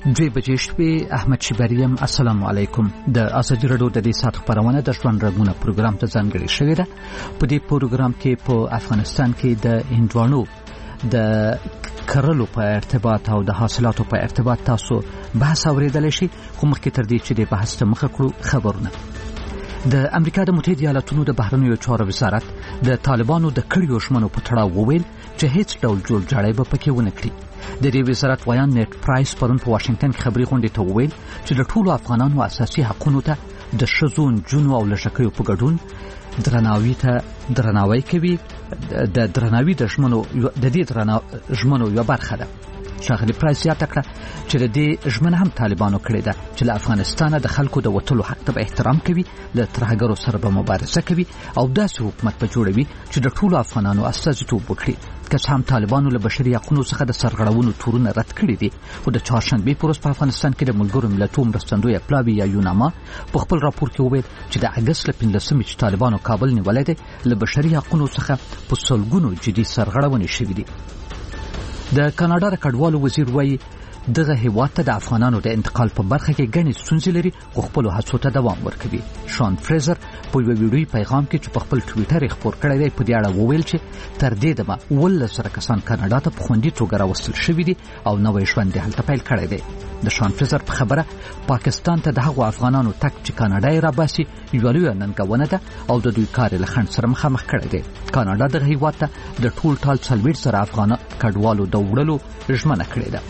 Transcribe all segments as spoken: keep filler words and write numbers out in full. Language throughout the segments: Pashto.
دوی بجې شپې احمد شیبریم. السلام علیکم. د ازادي راډیو د دې ساعت خبرونه د ژوند رګونه پروګرام ته ځانګړې شوې ده. په دې پروګرام کې په افغانستان کې د هندوانو د کرلو په ارتباط او د حاصلاتو په ارتباط تاسو بحث اوریدلی شي، خو مخکې تر دې چې د بحث ته مخه کړو خبرونه. د امریکا د متحده ایالاتونو د بهرنیو چارو وزارت د طالبانو د کړیو ژمنو په تړاو وویل چې هیڅ ډول جوړجاړی به پکې ونه کړي. د دې وزارت ویان نیټ پرایس پرون په واشنگټن کې خبري غونډې ته وویل چې د ټولو افغانانو اساسي حقوقو ته د ښځو، نجونو او لږکیو په ګډون درناوي ته درناوی کوي. د درناوي د ژمنو د دې ژمنو یوه برخه ده. ښاغلي پرایس زیاته کړه چې د دې ژمنه هم طالبانو کړې ده چې له افغانستانه د خلکو د وتلو حق ته به احترام کوي، له ترهګرو سره به مبارزه کوي او داسې حکومت به جوړوي چې د ټولو افغانانو استازیتوب وکړي. که څه هم طالبانو له بشري حقوقو څخه د سرغړونو تورونه رد کړي دي، خو د چهارشنبې په ورځ په افغانستان کې د ملګرو ملتونو مرستندویه پلاوي یا یوناما په خپل راپور کې وویل چې د اګست له پنځلسمې چې طالبانو کابل نیولی دی، له بشري حقوقو څخه په سلګونو جدي سرغړونې شوي دي. د کاناډا د کډوالو وزیر وایي دغه هیواد ته د افغانانو د انتقال په برخه کې ګڼې ستونزې لري، خو خپلو هڅو ته دوام ورکوي. شان فریزر په یوه ویډیویي پیغام کې چې په خپل ټویټر یې خپور کړی دی په دې اړه وویل چې تر دې دمه اوولس زره کسان کاناډا ته په خوندي توګه راوستل شوي دي او نوی ژوند یې هلته پیل کړی دی. د شان فریزر په خبره پاکستان ته د هغو افغانانو تګ چې کاناډا یې راباسي یوه لویه ننګونه ده او د دوی کار یې له خنډ سره مخامخ کړی دی. کاناډا دغه هیواد ته د ټول ټال څلوېښت زره افغان کډوالو د وړلو ژمنه کړې ده.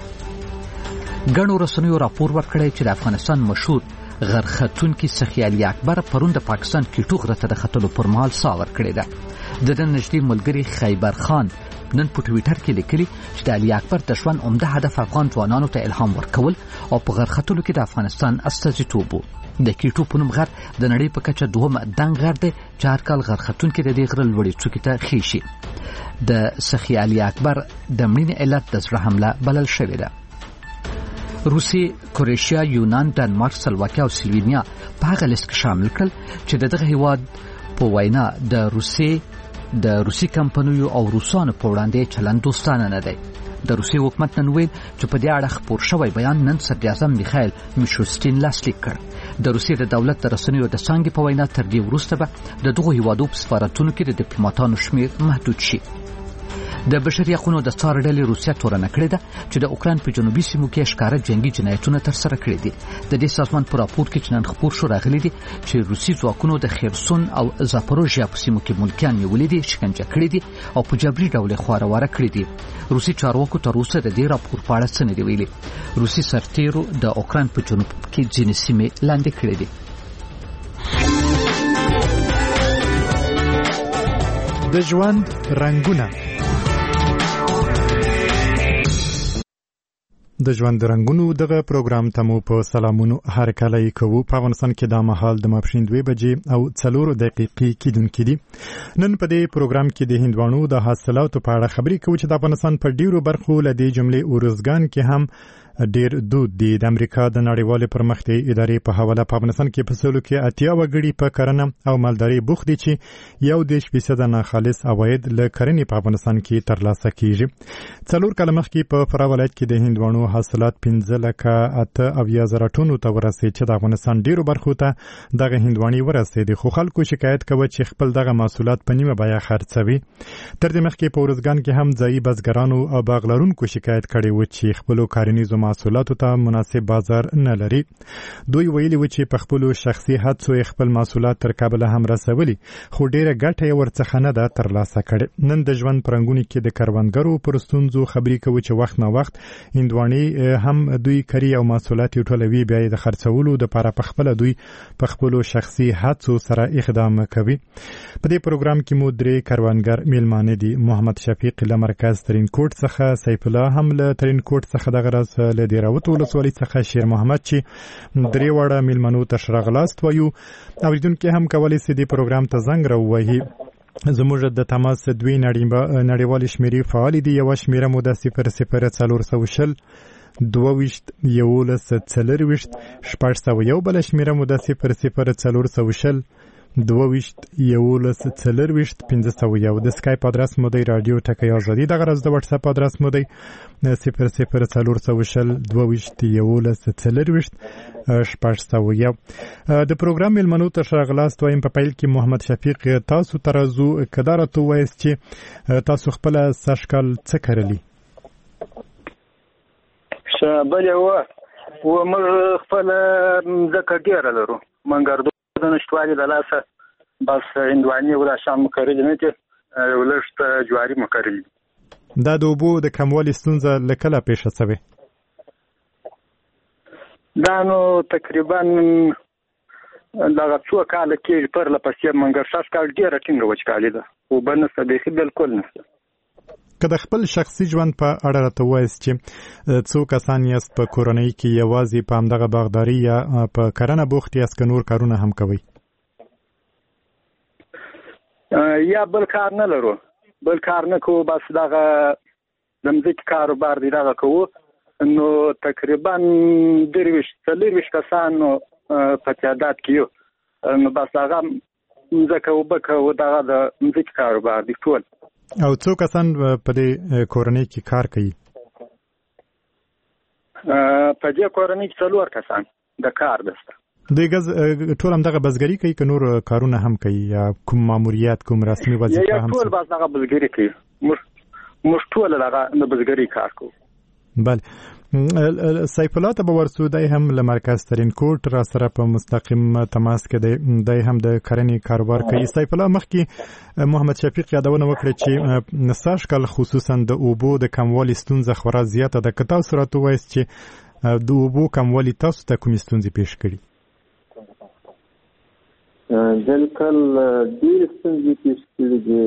ګڼو رسنیو راپور ورکړی چې د افغانستان مشهور غرختونکي سخي علي اکبر پرون د پاکستان کیټو غره ته د ختلو پر مهال ساه ورکړې ده. د ده نږدې ملګري خیبر خان نن په ټویټر کې لیکلي چې د علي اکبر د ژوند عمده هدف افغان ځوانانو ته الهام ورکول او په غرختلو کې د افغانستان استازیتوب و. د کیټو په نوم غر د نړۍ په کچه دوهم دنګ غر دی چې هر کال غرختونکي د دې غره لوړې څوکې ته خیشي. د سخي علي اکبر د مړینې علت د زړه حمله بلل شوې ده. روسیې، کروشیا، یونان، ډنمارک، سلواکیا او سلوینیا په هغه لیست کې شامل کړل چې د دغه هیواد په وینا د روسیې د روسي کمپنیو او روسانو په وړاندې چلند دوستانه نه دی. د روسي حکومت نن ویل چې په دې اړه خپور شوی بیان نن صدراعظم میخایل میشوستین لاسلیک کړ. د روسیې د دولت د رسنیو د څانګې په وینا تر دې وروسته به د دغو هیوادو په سفارتونو کې د ډیپلوماټانو شمیر محدود شي. د بشري حقوقو د څار ډلې روسیه تورنه کړې ده چې د اوکراین په جنوبي سیمو کې ښکاره جنگي جنایتونه ترسره کړي دي. د دې سازمان په راپور کې چې نن خپور شو راغلي دي چې روسي ځواکونو د خیرسون او زاپروژیا په سیمو کې ملکیان نیولي دي، شکنجه کړي دي او په جبري ډول خواره کړي دي. روسي چارواکو تر اوسه د دې راپور په اړه څه نه دي ویلي. روسي سرتیرو د اوکراین په جنوب کې ځینې سیمې لاندې کړي دي. د ژوند رنګونه د ژوند رنګونو دغه پروګرام ته مو په سلامونو هر کله یې کوو. په افغانستان کې دا مهال د ماپښین دوه بجې او څلور دقیقې کېدونکې دي. نن په دې پروګرام کې د هندوانو د حاصلاتو په اړه خبرې کوو چې د افغانستان په ډیرو برخو له دې جملې ارزګان کې هم ډیر دود دی. د امریکا د نړیوالې پرمختیایي ادارې په حواله په افغانستان کې په سلو کې اتیا وګړي په کرنه او مالدارۍ بوخت دي چې یو دېرش فیصده ناخالص عواید له کرنې په افغانستان کې ترلاسه کیږي. څلور کاله مخکې په فراه ولایت کې د هندوانو حاصلات پنځه لکه اته اویا زره ټنو ته ورسېد چې د افغانستان ډیرو برخو ته دغه هندوانې ورسېدې، خو خلکو شکایت کوي چې خپل دغه محصولات په نیمه بیه خرڅوي. تر دې مخکې په ارزګان کې هم ځایي بزګرانو او باغ لرونکو شکایت کړی و چې خپلو کرنیزو محصولاتو ته مناسب بازار نه لري. دوی ویلي و چې په خپلو شخصي هڅو خپل محصولات تر کابل هم رسولي، خو ډیره ګټه یې ورڅخه نه ده ترلاسه کړې. نن د ژوند پرنګونې کې د کروندګرو پر ستونزو خبرې کوو چې وخت نه وخت هندوانې هم دوی کری او محصولات یې ټولوي، بیا یې د خرڅولو دپاره په خپله دوی په خپلو شخصي هڅو سره اقدام کوي. په دې پروګرام کې مو درې کروندګر میلمانه دي. محمد شفیق له مرکز ترینکوټ څخه، سیف الله هم له ترینکوټ څخه، دغه راز له دیراوت ولسوالۍ څخه شیر محمد چې درې واړه میلمنو ته ښه راغلاست وایو. اوریدونکي هم کولی سي دې پروګرام ته زنګ راووهي. زموږ د تماس دوی نړیوالې شمیرې فعالې دي. یوه شمیره مو د صفر صفر څلور سوه شل دوه ویشت یولس څلرویشت شپږ سوه یو، بله شمیره مو د صفر صفر څلور سوه شل دوه ویشت یولس څلور ویشت پنځه سوه یو. د سکایپ ادرس مو دی رادیو ټکی ازادي. دغه راز د واتس اپ ادرس مو دی صفر صفر څلور سوه شل دوه ویشت یولس څلور ویشت شپږ سوه یو. د پروګرام مېلمنو ته ښاغلاست. وایم په پیل کې محمد شفیق تاسو ته راځو. که دا راته ووایاست چې تاسو خپله سږکال څه کرلي؟ ښه بلې وه و موږ خپله مځکه ډېره لرو. منګردو د نشتوالي د لاسه بس هندوانې او دا شیان مو کرلي نه دي. یو لږ جواري مو کرلي. دا د اوبو د کموالي ستونزه له کله پیښه شوې؟ دا نو تقریبا دغه څو کاله کېږي پرله پسې منګر شاش کال ډېره ټینګه وچکالي ده. اوبه نشته، بیخي بالکل نشته. که د خپل شخصي ژوند په اړه راته ووایاست چې څو کسان یاست په کورنۍ کې یوازې په همدغه باغداري یا په کرنه بوخت یاست که نور کارونه هم کوئ؟ یا بل کار نه لرو، بل کار نه کوو، بس دغه د مځکې کاروبار دی دغه کوو. نو تقریبا درویشت څلرویشت کسان په تعداد کې یو. نو بس هغه مځکه اوبه کوو، دغه د مځکې کاروبار دی ټول. او څو کسان په دې کورنۍ کې کار کوي؟ په دې کورنۍ کې څلور کسان د کار دسته. دوی ټول همدغه بزګري کوي که نور کارونه هم کوي یا کوم ماموریت کوم رسمي وظیفه هم؟ ټول بس دغه بزګري کوي. موږ ټول دغه د بزګري کار کوو. بله. سیف الله ته به ورسو. دی هم له مرکز ترین کوټ را سره په مستقیم تماس کې دی. دی هم د کرنې کاروبار کوي. سیف الله، مخکې محمد شفیق یادونه وکړه چې سږکال خصوصا د اوبو د کموالي ستونزه خورا زیاته ده. که تاسو راته ووایاست چې د اوبو کموالي تاسو ته کومې ستونزې پیښ کړي؟ دلکل ډېرې ستونزې پیښ کړي دي.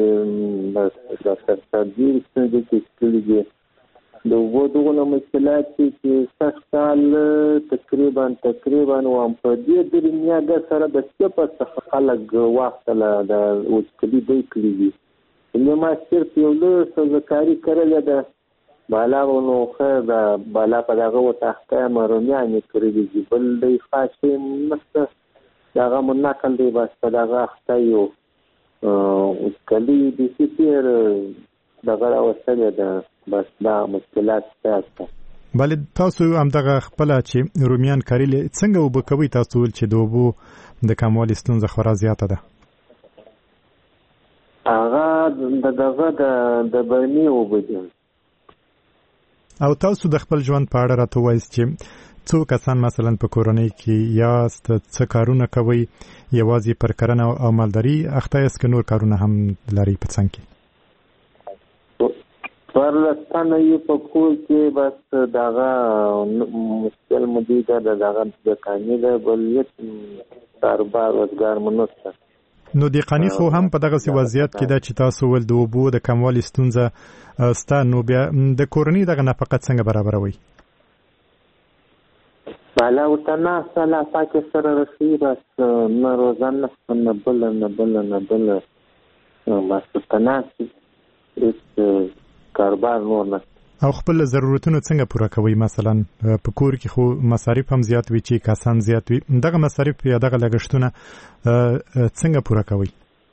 ډېرې ستونزې پیښ کړي دي. د اوبو دغونه مشکلات چې سږکال تقریبا تقریبا وایم په دې درمیانه سره د سپه څخه خلک واخله د وچکلي دی کړي دي. ما صرف یو لږ سبزکاري کرلې ده. بالا نو ښه ده، بالا په دغه وتاخته رومیانې کړلې دي. بل دی خاص شی نشته. دغه مو نقل دی بس په دغه اخته یو وچکلي بیخي ډېر دغه راوستلې ده. بس دا مشکلات شته. بله. تاسو همدغه خپله چې رومیان کرلې څنګه اوبه کوئ؟ تاسو ویل چې د اوبو د کموالي ستونزه خورا زیاته ده. هغه د دغه د برمې اوبه دي. او تاسو د خپل ژوند په اړه راته ووایاست چې څو کسان مثلا په کورنۍ کې یاست، څه کارونه کوئ؟ یوازې پر کرنه او مالداري اخته یاست که نور کارونه هم لرئ په څنګ کې؟ پرلستانه یې په کور کې بس دغه مشکل مدیده د دغه دقاني ده. بل هېڅ کاروبار روزګار مو نشته. نو دقاني خو هم په دغسې وضعیت کې ده چې تاسو ول د اوبو د کموالي ستونزه سته. نو بیا د کورنۍ دغه نفقت څنګه برابروئ؟ بالا ورته ناسته لا پاکې سره رسوي. بس نه روزه نشته، نه بله نه بله نه بله. بس ورته ناستې هېڅ کاروبار نور نه. او خپل ضرورتونه څنګه پوره کوي؟ مثلا په کور کې خو مصارف هم زیات وي چې کسان زیات وي. دغه مصارف یا دغه لګښتونه څنګه پوره کوي؟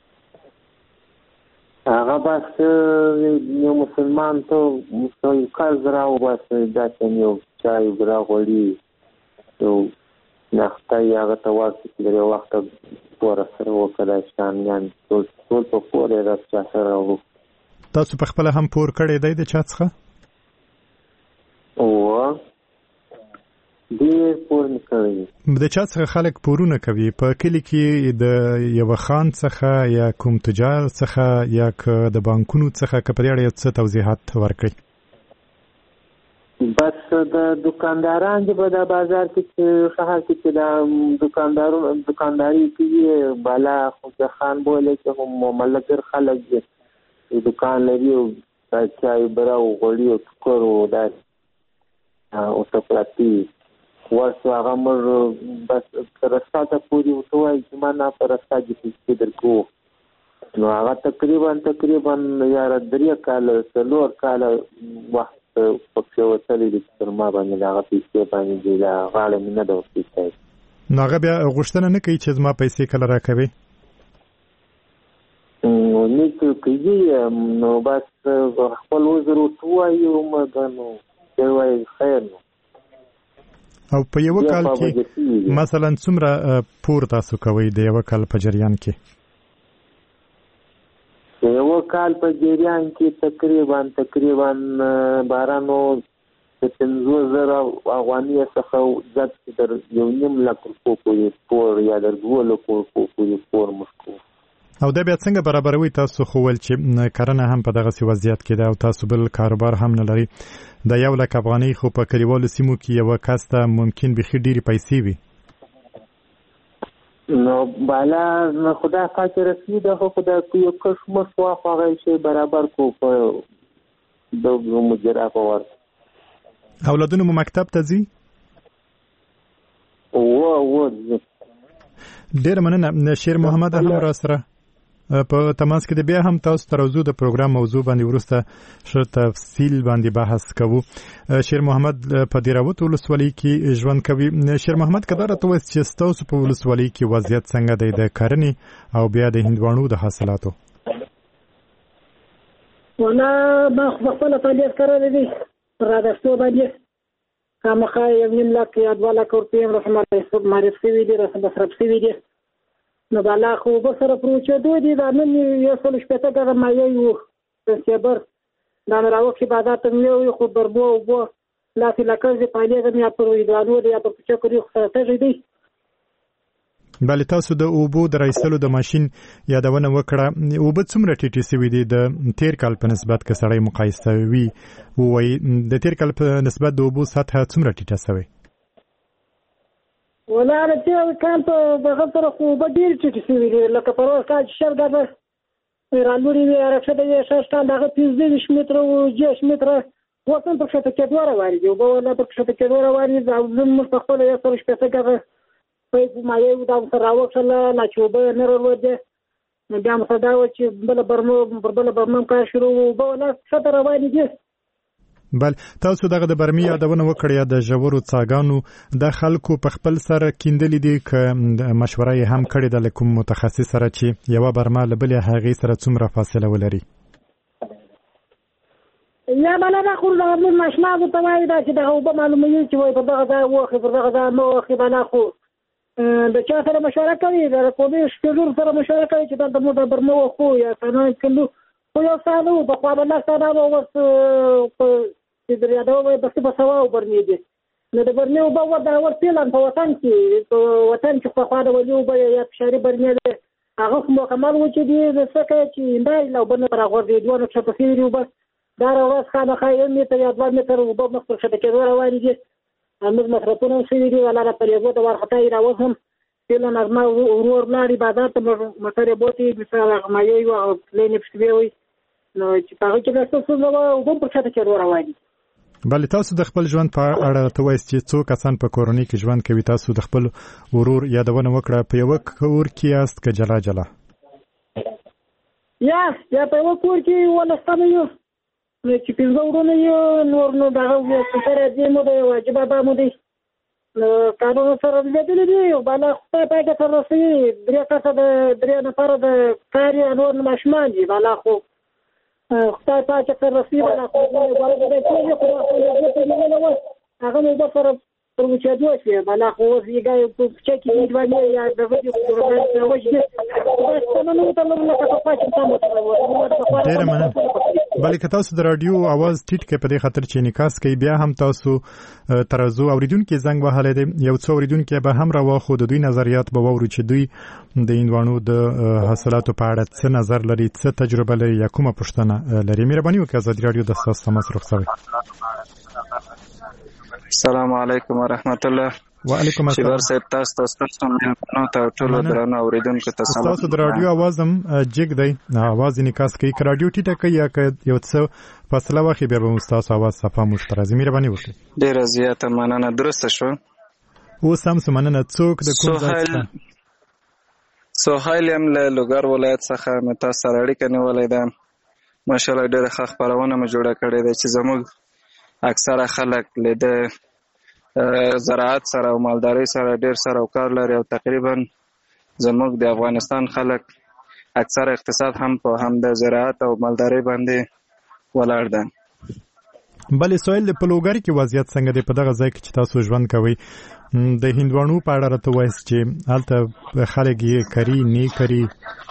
هغه بس یو مسلمان ته یو قرض راوباسي. داسې یو چای راغواړي، یو نخته یې هغه ته واخلي چې د یو وخته پوره سره وکړی شیان ټول په پور یې راس چا سره راوړو. تاسو په خپله هم پور کړی دی د چا څخه؟ اوه ډېر پور مې کړی دی. د چا څخه خلک پورونه کوي؟ په کلي کې د یوه خان څخه یا کوم تجار څخه یا که د بانکونو څخه؟ که په دې اړه څه توضیحات ورکړئ؟ بس د دکانداران دي په دا بازار کې چې ښار کې چې دا دکاندارو دکانداري کوي. بالا خو خان بولې چې هم ملګر خلک دي، دکان لري او چای برا او غوړي او ټکر او دا او سپلاتی ورسو هغه مر بس رساته پوری وتوای چې ما نه پر رسا کې درکو. نو هغه تقریبا تقریبا یار درې کال څلور کال وخت په وسلې د تر ما باندې هغه پیسې باندې دی لا غاړه نه ده وسیته. نو هغه بیا غوښتنه نه کوي چې زما پیسې کله راکوي؟ نیک کېږي نو بس خپل وزر ووایو مګر نو دی وایي خیر نو. او په یو کال کې مثلا څومره پور تاسو کوئ د یو کال په جریان کې؟ د یو کال په جریان کې تقریبا تقریبا بارانو د پنځه زره افغانۍ څخه زیات تر یو نیم لک روپو پورې پور یا د دوه لکو روپو پورې پور مشکو. او دا بیا څنګه برابروي؟ تاسو خو ول چې کرنه هم په دغه وضعیت کې ده او تاسو بل کاروبار هم نه لري. د یو لک افغانۍ خو په کلیوالو سیمو کې یو کس ته ممکن بخي ډېرې پیسې وي. نو بالا نو خدا پاک رسمي ده خو خدا یو کس مسوا هغه شی برابر کو په د مجرا په ور. اولادونو مو مکتب ته ځي؟ او او ډېر مننه. شیر محمد هم را سره په تماس کې د بیا هم تاسو ترازو د پروګرام موضوع باندې ورسته ش تفصیل باندې بحث کوو. شیر محمد په دیراوت ولسوالۍ کې ژوند کوي. شیر محمد کله راته وایي چې تاسو په ولسوالۍ کې وضعیت څنګه دی د کرنې او بیا د هندوانو د حاصلاتو؟ ولا ما خپل فعالیت کړی دی را دستو باندې خامخا یو نیم لک یا دوه لک روپۍ رسمه معرف شوي دي مصرف شوي دي. نو بالا خو به سره پروچېدو دي دا نن یو سل شپېته ګزه مایع وو سپتمبر دا مې راوکښې بازار ته مې یووي خو بربو اوبو لاسې لکړ دې پایلېږم یا پر هندوانو دی یا پر کوچکو دی خو سره تږی دی. بله تاسو د اوبو د رایستلو د ماشین یادونه وکړه. اوبه څومره ټیټې شوي دي د تیر کال په نسبت که سړی مقایسه وي ووایي د تیر کال په نسبت د اوبو سطحه څومره ټیټه شوې؟ ولا د تیر کال په دغه سره خو اوبه ډېرې ټیټې شوي دي. لکه په روز کال چې شل ګزه رالوړي وي رکښته دی شش کال دغه پنځه ویشت متره و دېرش متره اوس هم په کښته کېدو روانې دي. اوبه ولا په کښته کېدو روانې دي. او زه موږ په خپله یو سل شپېته ګزه پیپ مایع وو دا مو سره راوکښله لا چې اوبه نه راولوېدې نو بیا مو سره دا وه چې بله برمه پر بله برمه کار شروع وو. اوبه ولا کښته روانې دي. بل تاسو دغه د برمي یادونه وکړه یا د ژورو څاګانو د خلکو په خپل سره کیندلې دي که مشوره یې هم کړې ده له کوم متخصص سره چې یوه برمه له بلې هغې سره څومره فاصله ولري؟ یا بله دا خو دغه موږ ماشینانو ته وایي دا چې دغه اوبه معلوموي چې وایي پر دغه ځای واخلي پر دغه ځای مه واخلي. بلا خو د چا سره مشوره کوي د قومي شپېلور سره مشوره کوي چې دلته موږ د برمه واخلو یا څانګه کندو خو یو ساده وو پخوا به لس ساده به اوس چې در یادوه وایي بسې به سوا وبرمې دي. نو د برمې اوبه ور د اول فعلا په وطن کې په وطن کې پخوا د ولي اوبه یا فشاري برمې دی هغه خو مکمل و چې دي څه کوي چې هندارې له اوبه نه راغورځي دوه نه کښته شوي دي اوبه دا ورځ خامخا یو متر یا دوه متر اوبه مخ پر کښته کېدو روانې دي. موږ مصرفونه هم شوي دي ولا په لیبو د وارخطا یې راوز هم فعلا زما ورور لاړې بازار ته موټر یې بوتې مثال هغه مایع وي او پلین یې پسې وي نو چې په هغه کې دا څه ستونزه وه اوبه پر کښته کېدو روانې دي. بله تاسو د خپل ژوند په اړه ته وایئ چې څو کسان په کورنۍ کې ژوند کوي. تاسو د خپل ورور یادونه وکړه په یوه کور کې یاست که جلا جلا؟ یا یا په یوه کور کې اوولس تنه یو چې پنځه ورونه یو نور نو دغه سره دې مو دی واجب ادا مو دی قانون سره لګېدلي دي او بالا خدای پاک ته رسوي درې کسه د درې نفره د کار یې نور ماشومان دي بالا خو خدای پاک ته رسوي بالا خو هغه مو به سره پر وچېدو شوې بالا خو اوس یې ګای په کوڅه کې هندوانې یا د ودې وجدي ډېره مننه. بلې که تاسو د راډیو اواز ټیټ کړئ په دې خاطر چې انعکاس کوي بیا هم تاسو ترازو اورېدونکي زنګ وهلی دی یو څو اورېدونکي به هم راواخو د دوی نظریات به واورو چې دوی د هندوانو د حاصلاتو په اړه څه نظر لري څه تجربه لري یا کومه پوښتنه لري. مهرباني وکړئ ازادي راډیو د ستاسو تماس رخصوي. السلام علیکم ورحمت الله. وعلیکم السلام. شبر صاحب تاسو تاسو مېلمنو ته ټول درنو اوریدونکو ته سلام. تاسو د راډیو आवाज هم جګ دی आवाज انعکاس کوي که راډیو ټیټه کوي یا که یو څه فاصله واخلي بیا به تاسو आवाज صفه مشترزي. مهرباني وکړئ. ډیره زیاته مننه. درسته شو. اوس هم مننه. څوک د کوم ځای څخه؟ سهیل یم له لوګر ولایت څخه. مې تاسو سره اړیکه نیولې ده. ماشاءالله ډیره ښه خپرونه مې جوړه کړې ده چې زموږ اکثره خلک له د زراعت سره او مالدارۍ سره ډیر سره کار لري او تقریبا زموږ د افغانستان خلک اکثر اقتصاد هم په هم د زراعت او مالدارۍ باندې ولاړ ده. بلې سوال د پلوګری کې وضعیت څنګه دی په دغه ځای کې چې تاسو ژوند کوئ؟ د هندوانو په اړه راته وایاست چې هلته خلک یې کري نه کري؟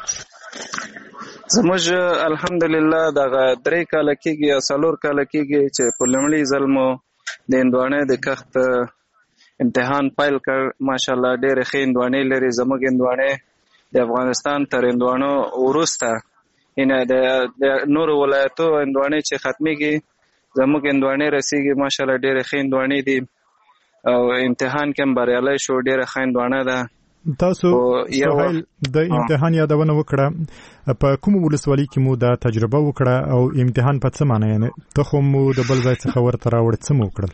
زموږ الحمدلله دغه درې کاله کېږي یا څلور کاله کېږي چې په لومړي ځل مو د هندوانې د کښت امتحان پیل کړ. ماشاءالله ډېرې ښې هندوانې لري. زموږ هندوانې د افغانستان تر هندوانو وروسته یعنې د نورو ولایتو هندوانې چې ختمېږي زموږ هندوانې رسېږي. ماشاءالله ډېرې ښې هندوانې دي او امتحان کې هم بریالی شو. ډېره ښه هندوانه ده. تاسو سهیل د امتحان یادونه وکړه، په کوم ولسوالۍ کې مو دا تجربه وکړه او امتحان په څه معنی یعنې تخم مو د بل ځای څخه ورته راوړ څه مو وکړل؟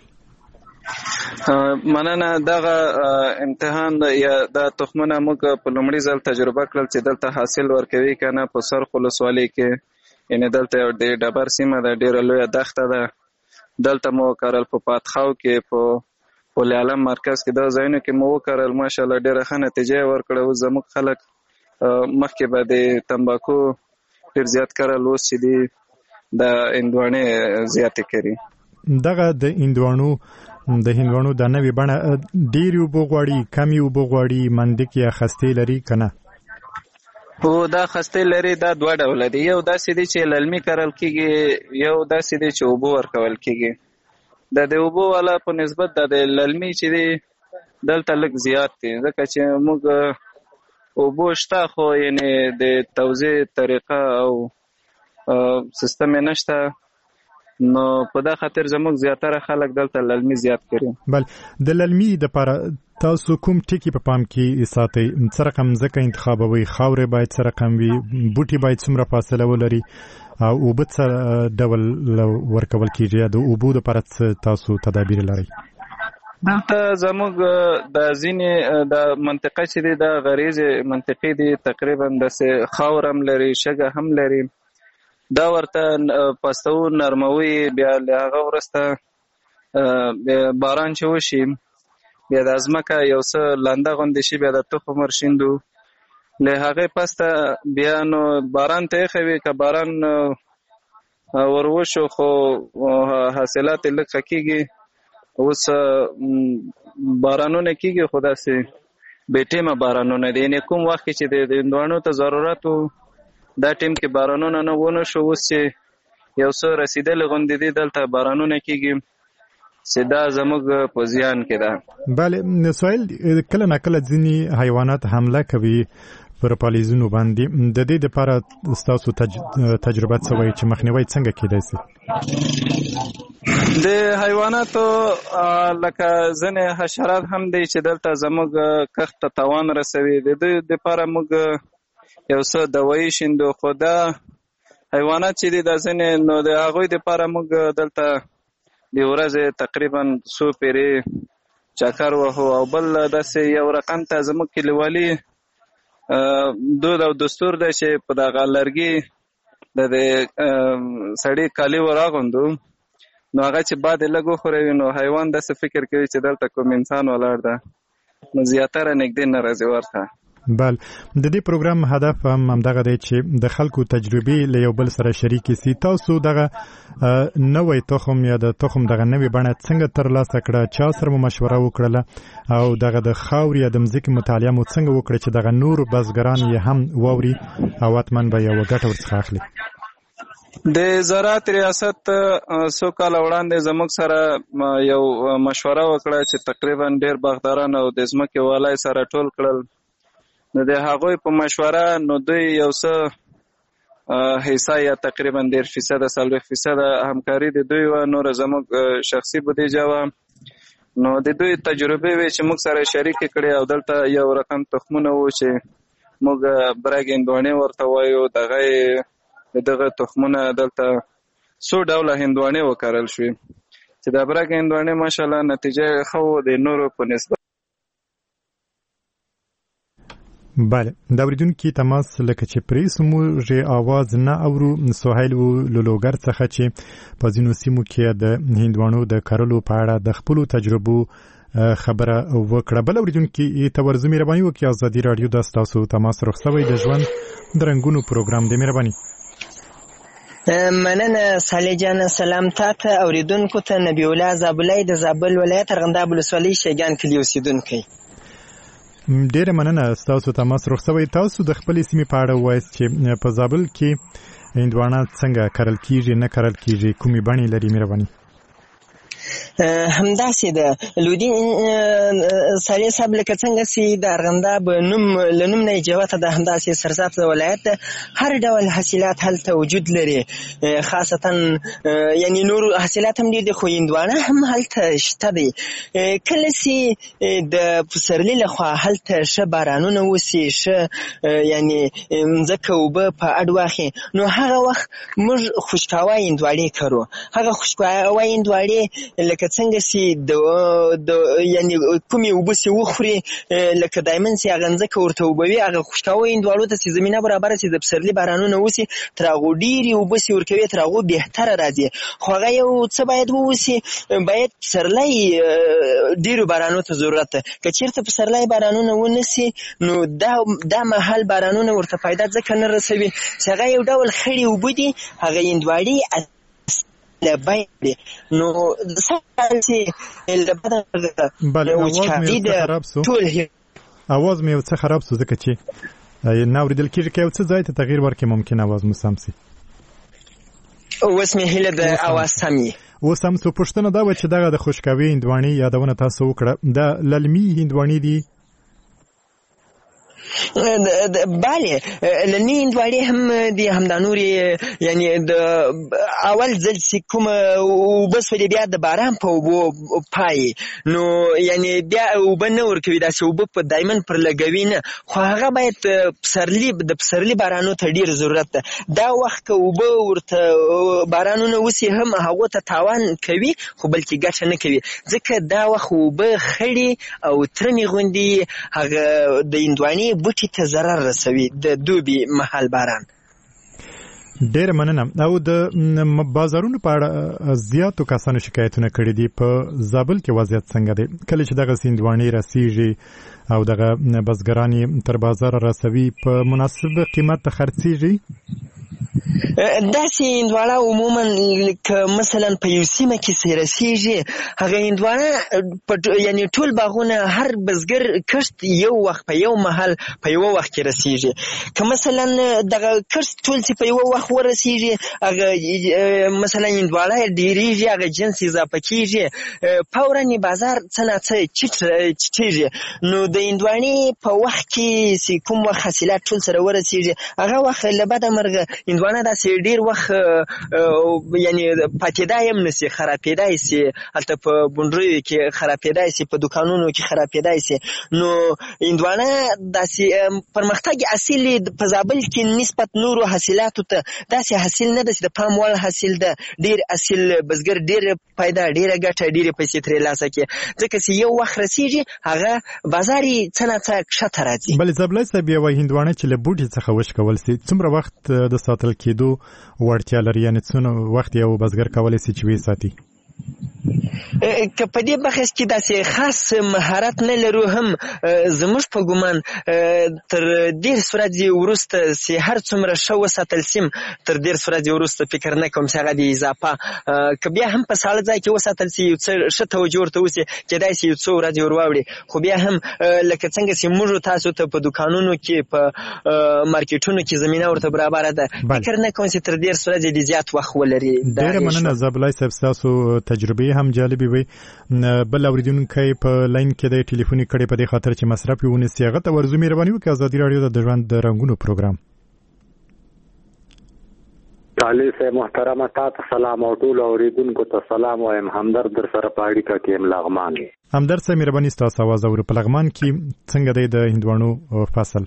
مننه. دغه امتحان یا دا تخمونه موږ په لومړي ځل تجربه کړل چې دلته حاصل ورکوي که نه. په سرخ ولسوالۍ کې یعنې دلته یو د ډبر سیمه ده، ډېره لویه دښته ده. دلته مو وکرل په پاتخاو کې، په پل عالم مرکز کې، دا ځایونو کې مو وکرل. ماشاءالله ډېره ښه نتیجه یې ورکړه. اوس زموږ خلک مخکې به د تمباکو ډېر زیات کرل، اوس چې دي د هندوانې زیاتې کري. دغه د هندوانو د هندوانو د نوې بڼه ډېرې اوبه غواړي، کمې اوبه غواړي، منډک یا خستې لري که نه؟ هو دا خستې لري. دا دوه ډوله دي. یو داسې دی چې للمي کرل کېږي، یو داسې دی چې اوبه ورکول کېږي. د د اوبو والا په نسبت د د للمي چې دی دلته لږ زیات دی، ځکه چې موږ اوبو شته خو یعنې د توزیع طریقه او سیستم یې نشته، نو په دا خاطر زموږ زیاتره خلک دلته للمي زیات کړي. بل د للمي دپاره تاسو کوم ټکي په پام کې ساتئ؟ څه رقم ځمکه انتخابوئ؟ خاورې باید څه رقم وي؟ بوټي باید څومره فاصله ولري؟ او اوبه څه ډول ورکول کېږي؟ یا د اوبو دپاره څه تاسو تدابیر لرئ؟ دلته زموږ د ځینې د منطقه چې دی دا غریزې منطقې دي، تقریبا داسې خاور هم لري، شګه هم لري. دا ورته پستو نرموي، بیا له هغه وروسته باران چې وشي بیا د ځمکه یو څه لانده غوندې شي، بیا د تخم ورشیندو. له هغې پسته بیا نو باران ته ایښی وي، که باران وروشو خو حاصلات یې لږ ښه کېږي. اوس بارانونه کېږي خو داسې بې ټیمه بارانونه دي، یعنې کوم وخت کې چې د هندوانو ته ضرورت و دا ټیم کې بارانونه نه ونه شو. اوس چې یو څه رسیدلې غوندې دي دلته بارانونه کېږي چې دا زموږ په زیان کې ده. بله سویل، کله نه کله ځینې حیوانات حمله کوي پر پالیزونو باندې، د دې دپاره ستاسو تجربه څه وایي چې مخنیوی څنګه کېدای شي؟ د حیواناتو لکه ځینې حشرات هم دی چې دلته زموږ کښت ته تاوان رسوي، د دوی دپاره موږ یو څه دوایي شیندو. خو دا حیوانات چې دي دا ځینې نو د هغوی دپاره موږ دلته د ورځې تقریبا څو پیرې چکر وهو. او بل داسې یو رقم ته زموږ کلیوالي دود او دستور دی چې په دغه لرګي د سړي کالي وراغوندو، نو هغه چې باد یې لږ وښوروي نو حیوان داسې فکر کوي چې دلته کوم انسان ولاړ ده، نو زیاتره نږدې نه راځي ورته. بل د دې پروګرام هدف هم همدغه دی چې د خلکو تجربې له یو بل سره شریکې سي. تاسو دغه نوی تخم یا د تخم دغه نوې بڼه څنګه ترلاسه کړه؟ چا سره مو مشوره وکړله؟ او دغه د خاورې یا د مځکې مطالعه مو څنګه وکړه چې دغه نور بزګران یې هم واوري او حتماً به یوه ګټه ورڅخه اخلي؟ د زراعت ریاست څو کاله وړاندې زموږ سره یو مشوره وکړه چې تقریبا ډېر باغداران او د ځمکې والای سره ټول کړل. نو د هغوی په مشوره نو دوی یو څه حصه یا تقریبا ډېر فیصده څلوېښت فیصده همکاري د دوی وه، نوره زموږ شخصي بودیجه وه. نو د دوی تجربې وې چې موږ سره شریکې کړې، او دلته یو رقم تخمونه وو چې موږ برګ هندوانې ورته وایو. دغه دغه تخمونه دلته څو ډوله هندوانې وکرل شوې چې د برګ هندوانې ماشاءالله نتیجه ښه و د نورو په نسبت. بله، د اوریدونکي تماس لکه چې پرې موږ اواز نه اورو. سهیل و لولوګر څخه چې په ځینو سیمو کې د هندوانو د کرلو په اړه د خپلو تجربو خبره وکړه. بل اوریدونکو ته ورزو مهرباني وکړئ ازادي رادیو د تاسو تماس رخصوي د ژوند د رنگونو پروګرام د مهرباني. مننه صالح جان. سلام تاته اوریدونکو ته. نبی الله زابلای د زابل ولایت ارغنداب ولسوالۍ شیګان کلی اوسیدونکی. ډیره مننه تاسو تماس رخصوي. تاسو د خپل سیمې په اړه وایي چې په زابل کې هندوانه څنګه کرل کیږي نه کرل کیږي کومې بڼې لري مهرباني؟ همداسې ده لودي صالح صاحب لکه څنګه چې د ارغنداب نوم له نوم نه جوته ده همداسې سرسبز ولایت ده هر ډول حاصلات هلته وجود لري خاصتا یعنی نور حاصلات هم دي خو هندوانه هم هلته شته دي. کله چې د پسرلي لخوا هلته ښه بارانونه وسي ښه یعنی مځکه اوبه په اډ واخلي نو هغه وخت موږ خوشکاوی هندواڼې کرو. هغه خوشکاوی هندواڼې لکه څنګه چې د د یعنی کومې اوبه چې وخوري لکه دایمن چې هغه ځکه ورته وبوي هغه خوشکاوی هندواڼو ته چې زمینه برابره چې د پسرلي بارانونه وسي تر هغو ډېرې اوبه چې ورکوي تر هغو بهتره راځي. خو هغه یو څه باید ووسي باید پسرلی ډېرو بارانو ته ضرورت ده. که چېرته پسرلی بارانونه ونسي نو دا دا مهال بارانونه ورته پیدا ځکه نه رسوي چې هغه یو ډول خړې اوبه دي هغه هندواڼې لبایدی نو سالسی لبدا وچکاوی ده طول هی آواز می څه خراب سو ځکه چې ناوریدل کېږي که یو څه ځای ته تغییر ورکړي ممکن آواز مو سم سي. اوس مې هیله ده آواز سم وي. اوس هم څه پوښتنه دا وه چې دغه د خوشکاوي هندواڼې یادونه تاسو وکړه د للمي هندواڼې دي؟ بله للمي هندواڼې هم دي همدا نورې یعنی د اول ځل چې کومه اوبه سولې بیا د باران په اوبو پایي نو یعنی بیا اوبه نه ورکوي داسې اوبه په دایمن پر لګوي نه خو هغه باید پسرلي د پسرلي بارانو ته ډېر ضرورت ده. دا وخت که اوبه ورته بارانونه وسي هم هغو ته تاوان کوي خو بلکې ګټه نه کوي ځکه دا وخت اوبه خړې او ترمې غوندې هغه د هندواڼې بوټي ته ضرر رسوي د دوبي مهال باران. ډېر مننه. او د بازارونو په اړه زیاتو کسانو شکایتونه کړي دي. په زابل کې وضعیت څنګه دی کله چې دغه هندواڼې رسیږي او دغه بزګران یې تر بازار رسوي په مناسب قیمت خرڅیږي؟ داسې هندواڼه عموما که مثلا په یو سیمه کې چې رسیږي هغه هندواڼه یعنی ټول باغونه هر بزګر کښت یو وخت په یو محل په یو وخت کې رسیږي. که مثلا دغه کښت ټول چې په یو وخت ورسیږي هغه مثلا هندواڼه ډېرېږي هغه جنس اضافه کېږي فورا بازار څه نه څه چټېږي نو د هندواڼې په وخت کې چې کوم وخت حاصلات ټول سره ورسیږي هغه وخت له بده مرغه هندواڼه داسې ډېر وخت یعنی پاتېدای هم نشي خرابېدای شي هلته په بونډریو کې خرابېدای شي په دوکانونو کې خرابېدای شي نو هندواڼه داسې پرمختګ اصیل په زابل کې نسبت نورو حاصلاتو ته داسې حاصل نه ده چې د پام وړ حاصل ده ډېر اصیل بزګر ډېره پیدا ډېره ګټه ډېرې پیسې ترې لاسه کړي ځکه چې یو وخت رسیږي هغه بازار یې څه نه څه کښته راځي. بلې زبلی صاحب یوه هندواڼه چې له بوټي څخه وشکول سي څومره وخت د ساتل کېدو وړتیا لري یعنې څونه وخت یو بزګر کولی سي چې ویې ساتي؟ که په دې بحث کې داسې خاص مهارت نه لرو هم زموږ په ګمان تر ډېر ورځې وروسته چې هر څومره ښه وساتل سیم تر ډېر ورځې وروسته فکر نه کوم چې هغه د اضافه که بیا هم په ساړه ځای کې وساتل سي یو څه ښه توجه ورته وسي کېدای سي یو څو ورځې ور واوړي خو بیا هم لکه څنګه چې موږ تاسو ته په دوکانونو کې په مارکیټونو کې زمینه ورته برابره ده فکر نه کوم چې تر ډېر ورځې د زیات وخت ولري. ډېره مننه زبلای صاحب ستاسو تجربې هم جالبې وي. بل اوریدونکی په لاین کې د ټلیفوني کړي په دې خاطر چې مصرف یې ونیسي هغه ته ورزو مهرباني وکړئ ازادي راډیو د ژوند د رنګونو پروګرام. صالح صاحب محترمه تاسو سلام او ټول اوریدونکو ته سلام وایم. همدرد در سره په اړیکه کې یم لغمان. همدرد صاحب مهرباني ستاسو آواز اورو. په لغمان کې څنګه دی د هندواڼو فصل؟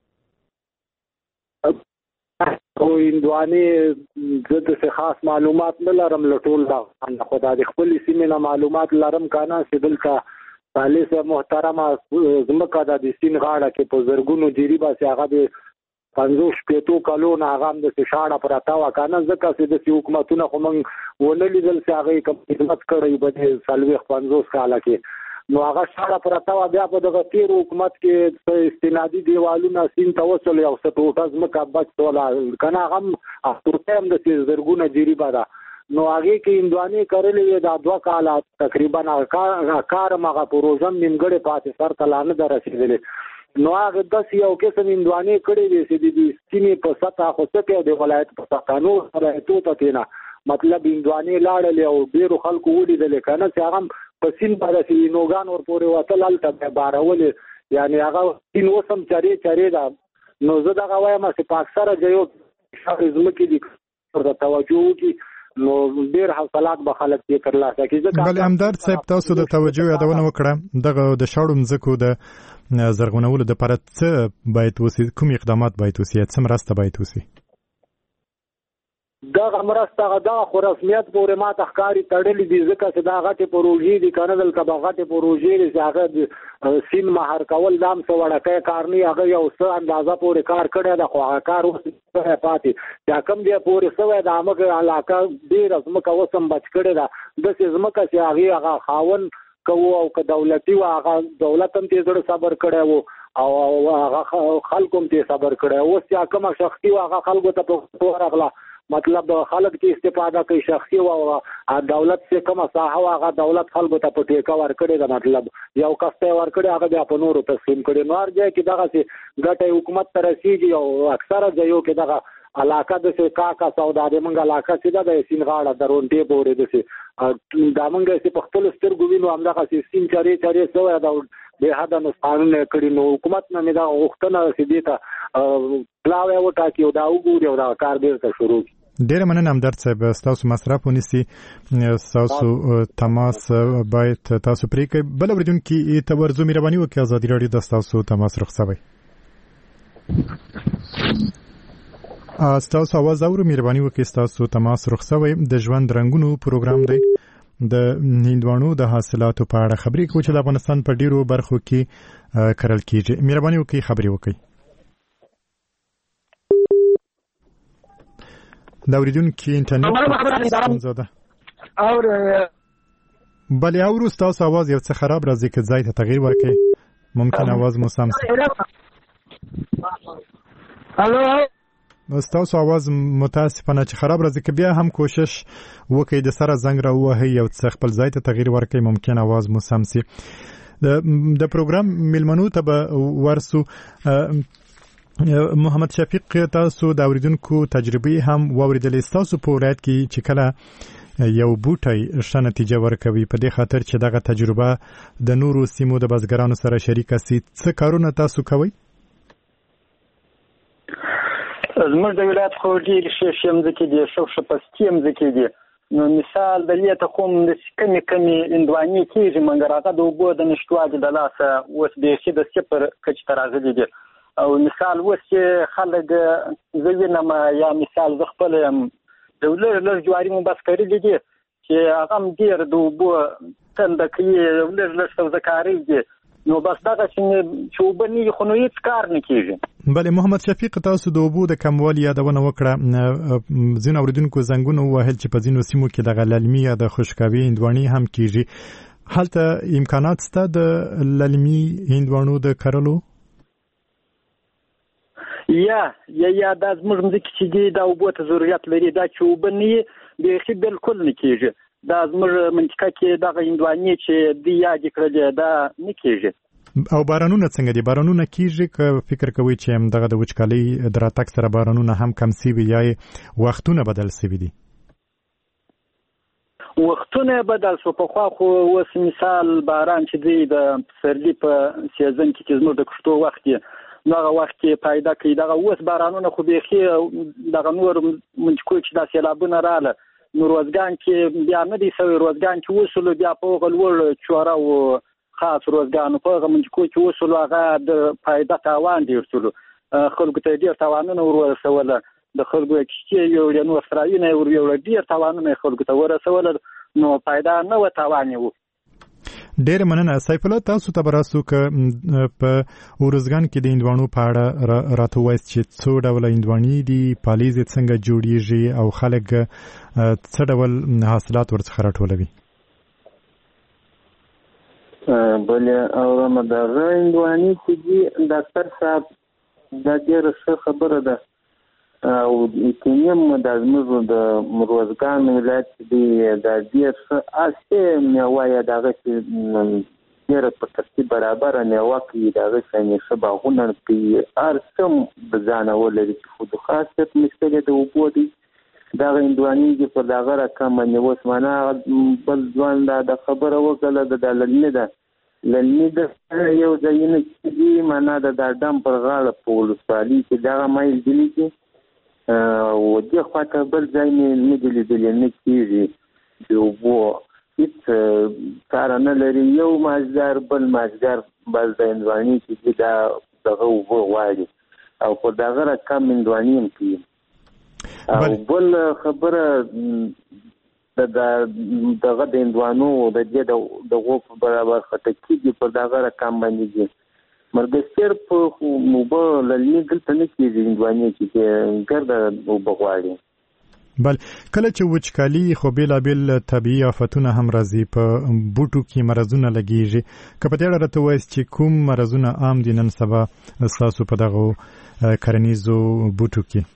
او هندواڼې زه داسې خاص معلومات نه لرم له ټول لغمان نه خو دا د خپلې سیمې نه معلومات لرم که نه چې دلته صالح صاحب محترمه ځمکه ده د سیند غاړه کې په زرګونو جریبه چې هغه د پنځوس شپېتو کلو نه هغه هم داسې شاړه پرته وه که نه ځکه چې داسې حکومتونه خو موږ ونه لیدل چې هغه یې کوم خدمت کړی به د څلوېښت پنځوس کاله کې نو هغه شاړه پرته وه. بیا په دغه تېر حکومت کې استنادي دیوالونه سیند ته وصل یو څه ټوټه ځمکه بچ توله که نه هغه هم تورته هم داسې زرګونه جریبه ده. نو هغې کې هندوانې کرلې وې دا دوه کاله تقریبا هغه کار هم هغه پروژه هم نیمګړې پاتې سر ته لا نه ده رسېدلې. نو هغه داسې یو قسم هندوانې کړې وې چې د دې سیمې په سطحه خو څه کوي د ولایت په سطحه نور ولایتو ته کې نه مطلب هندوانې لاړلې او ډېرو خلکو ولیدلې که نه چې هغه هم په سیند به داسې نوګان ورپورې وتل هلته بیا بارولې یعنې هغه سیند اوس هم چرې چرې ده. نو زه دغه وایم چې په اکثره ځایو کې ځمکې دي ورته توجه وکړي نو ډېر حاصلات به خلک یې ترلاسه کړي. بلې همدرد صاحب تاسو د توجه یادونه وکړه دغه د شاړو مځکو د زرغونولو دپاره څه باید وسي کوم اقدامات باید وسي څه مرسته باید وسي؟ دغه مرسته هغه دغه خو رسمیت پورې ما ته ښکاري تړلي دي ځکه چې دا غټې پروژې دي که نه دلته به غټې پروژې دي چې هغه د سیند مهار کول دا هم څه وړکی کار نه هغه یو څه اندازه پورې کار کړی ده خو هغه کار اوس پاتې چې کوم دی پورې شوی د همغه علاقه ډېره ځمکه اوس هم بچ کړې ده. داسې ځمکه چې هغې هغه خاوند کوو او که دولتي و هغه دولت هم ترې زړه صبر کړی و او هغه خلکو هم ترې صبر کړی. اوس چې کومه شخصي و هغه خلکو ته په ورغله مطلب خلک چې استفاده کوي شخصي و دولت چې کومه ساحه و هغه دولت خلکو ته په ټیکه ورکړې ده مطلب یو کس ته یې ورکړې هغه بیا په نورو تقسیم کړي. نو هر ځای کې دغسې ګټه حکومت ته رسېږي او اکثره ځایو کې دغه علاقه داسې کاکا سودا د موږ علاقه چې ده د سیند غاړه درونټې پورې داسې دا موږ چې په خپلو سترګو وینو همدغسې سیند چرې چرې شوی ده او بې حده نقصانونه یې کړي. نو حکومت نه مې دغه غوښتنه چې دې ته پلاوی وټاکي او دا وګوري او دغه کار بېرته شروع کړي. ډیره مننه همدرد صاحب ستاسو مصرف ونیسي ستاسو تماس باید تاسو پرې کوئ. بل اورېدونکي ته ورځو مهرباني وکړئ ازادي راډیو د ستاسو تماس رخصوئ. ستاسو اواز اورو مهرباني وکړئ ستاسو تماس رخصوئ. د ژوند رنګونو پروګرام دی د هندوانو د حاصلاتو په اړه خبرې کوو چې د افغانستان په ډیرو برخو کې کرل کیږي. مهرباني وکړئ خبرې وکړئ. دا اوریدونکي انټرنیټ ستونزه ده. اور بلې اورو ستاسو اواز یو څه خراب راځي که ځای ته تغییر ورکړئ ممکن اواز مو سم شي. الو ستاسو اواز متاسفانه چې خراب راځي که بیا هم کوشش وکړئ د سره زنګ راووهئ یو څه خپل ځای ته تغییر ورکړئ ممکن اواز مو سم شي. د پروګرام میلمنو ته به ورسو. محمد شفیق تاسو د اوریدونکو تجربې هم واوریدلې ستاسو په ولایت کې چې کله یو بوټی ښه نتیجه ورکوي په دې خاطر چې دغه تجربه د نورو سیمو د بزګرانو سره شریکه سي څه کارونه تاسو کوئ؟ زموږ د ولایت خو ډېرې ښې ښې مځکې دي ښه ښه پستې مځکې دي. نو مثال د دې ته خو داسې کمې کمې هندوانې کېږي مګر هغه د اوبو د نشتوالي د لاسه اوس بیخي د صفر کچې ته راغلي دي. او مثال اوس چې خلک زه وینم یا مثال زه خپله یم د لږ لږ جواري مو بس کړلي دي چې هغه هم ډېر د اوبو تنده کوي لږ لږ سبزهکارۍ دي نو بس دغه چې اوبه نه وي خو نو هېڅ کار نه کېږي. بلې محمد شفیق تاسو د اوبو د کموالي یادونه وکړه. ځینو اورېدونکو زنګونه ووهل چې په ځینو سیمو کې دغه للمي یا د خشکوي هندوانې هم کېږي. هلته امکانات شته د للمي هندوانو د کرلو؟ یا یا یا دا زموږ مځکې چې دي دا اوبو ته ضرورت لري دا چې اوبه نه وي بیخي بالکل نه کېږي. دا زموږ منطقه کې دغه هندوانې چې دوی یادې کړلې دا نه کېږي. او بارانونه څنګه دي؟ بارانونه کېږي که فکر کوئ چې دغه د وچکالۍ د راتګ سره بارانونه هم کم سوي یا وختونه بدل سوي دي؟ وختونه بدل شو. پخوا خو اوس مثال باران چې دی د پسرلي په سیزن کې چې زموږ د کښتو وخت دی دغه وخت کې پیدا کوي. دغه اوس بارانونه خو بیخي دغه نور منطقو چې دا سیلابونه راغله نو روزګان کې بیا نه دی سوی. روزګان کې وسلو بیا په هغه لوړ چوره و خاص روزګانو په هغه منطقو کې وسلو هغه د پیدا تاوان ډېر سلو خلکو ته ډېر تاوانونه ور ورسوله. د خلکو کښتۍ یوړې نور سرایونه یې ور یوړه ډېر تاوانونه یې خلکو ته ورسوله نو پیدا نه و تاوان یې و. ډېر مننه. سیف الله تاسو ته به راسو که په ارزګان کې د هندوانو په اړه راته ووایاست چې څو ډوله هندوانې دي پالیزې څنګه جوړیږي او خلک څه ډول حاصلات ورڅخه راټولوي؟ بلې او دغه هندواني چې دي ډاکټر صاحب دا ډېره ښه خبره ده او کینیم د زموږ د روزګان ولایت دی دا ډېر ښه اسې میوه یې دغه چې ډېره په ترتیب برابره میوه کوي دغه شانې ښه باغونه کوي هر څه د ځانه ولري خو د خاصیت مشکل یې د اوبو دی دغه هندواني چې په دغه رقم باندې اوس معنا بل ځوان دا د خبره وکړه د للمي ده للمي ده یو ځایونه چې دي معنا د ډم پر غاړه په ولسوالي کې دغه مایل دي کې او دې خواته بل ځای مې نه دي لیدلي نه کېږي د اوبو هېڅ کار نه لري یو مازدیګر بل مازدیګر بل د هندواني چې دي دا دغه اوبه غواړي او په دغه رقم هندواني هم کوي او بل خبره دغه د هندوانو د دې دغو په برابر خټکي دي په دغه رقم باندې دي مرګستر په موبه للمي دلته نه کېږي هندواني چې ګرده اوبه غواړي بل کله چې وچکالي خو بېلابېل طبیعي آفتونه هم راځي په بوټو کې مرضونه لګېږي که په دې اړه راته ووایاست چې کوم مرضونه عام دي نن سبا ستاسو په دغو کرنیزو بوټو کې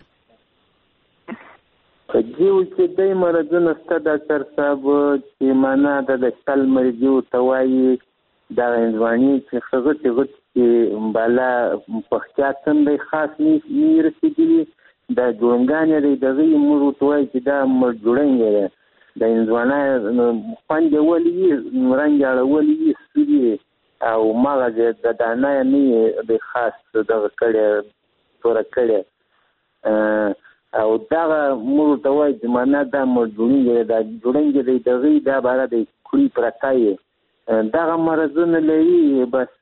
په دیو کې دی مرضونه شته ډاکټر صاحب چې معنا د شل مرضي ورته وایي دا هندواني چې ښه غټې غټې چې بالا په احتیاط څنډی خاص نه رسېدلي دا جوړنګانې دی دغه یې موږ ورته وایي چې دا جوړنګ دی د هندوانه خوند یې ولې وي رنګ یې اړولی وي سور او مغز یې د دانه یې نه یې د خاص دغه کړی توره کړی او دغه موږ ورته وایي چې معنا دا جوړنګ دا جوړنګ دی دغه دا باره دی کړي پرته یې دغه مرضونه لري بس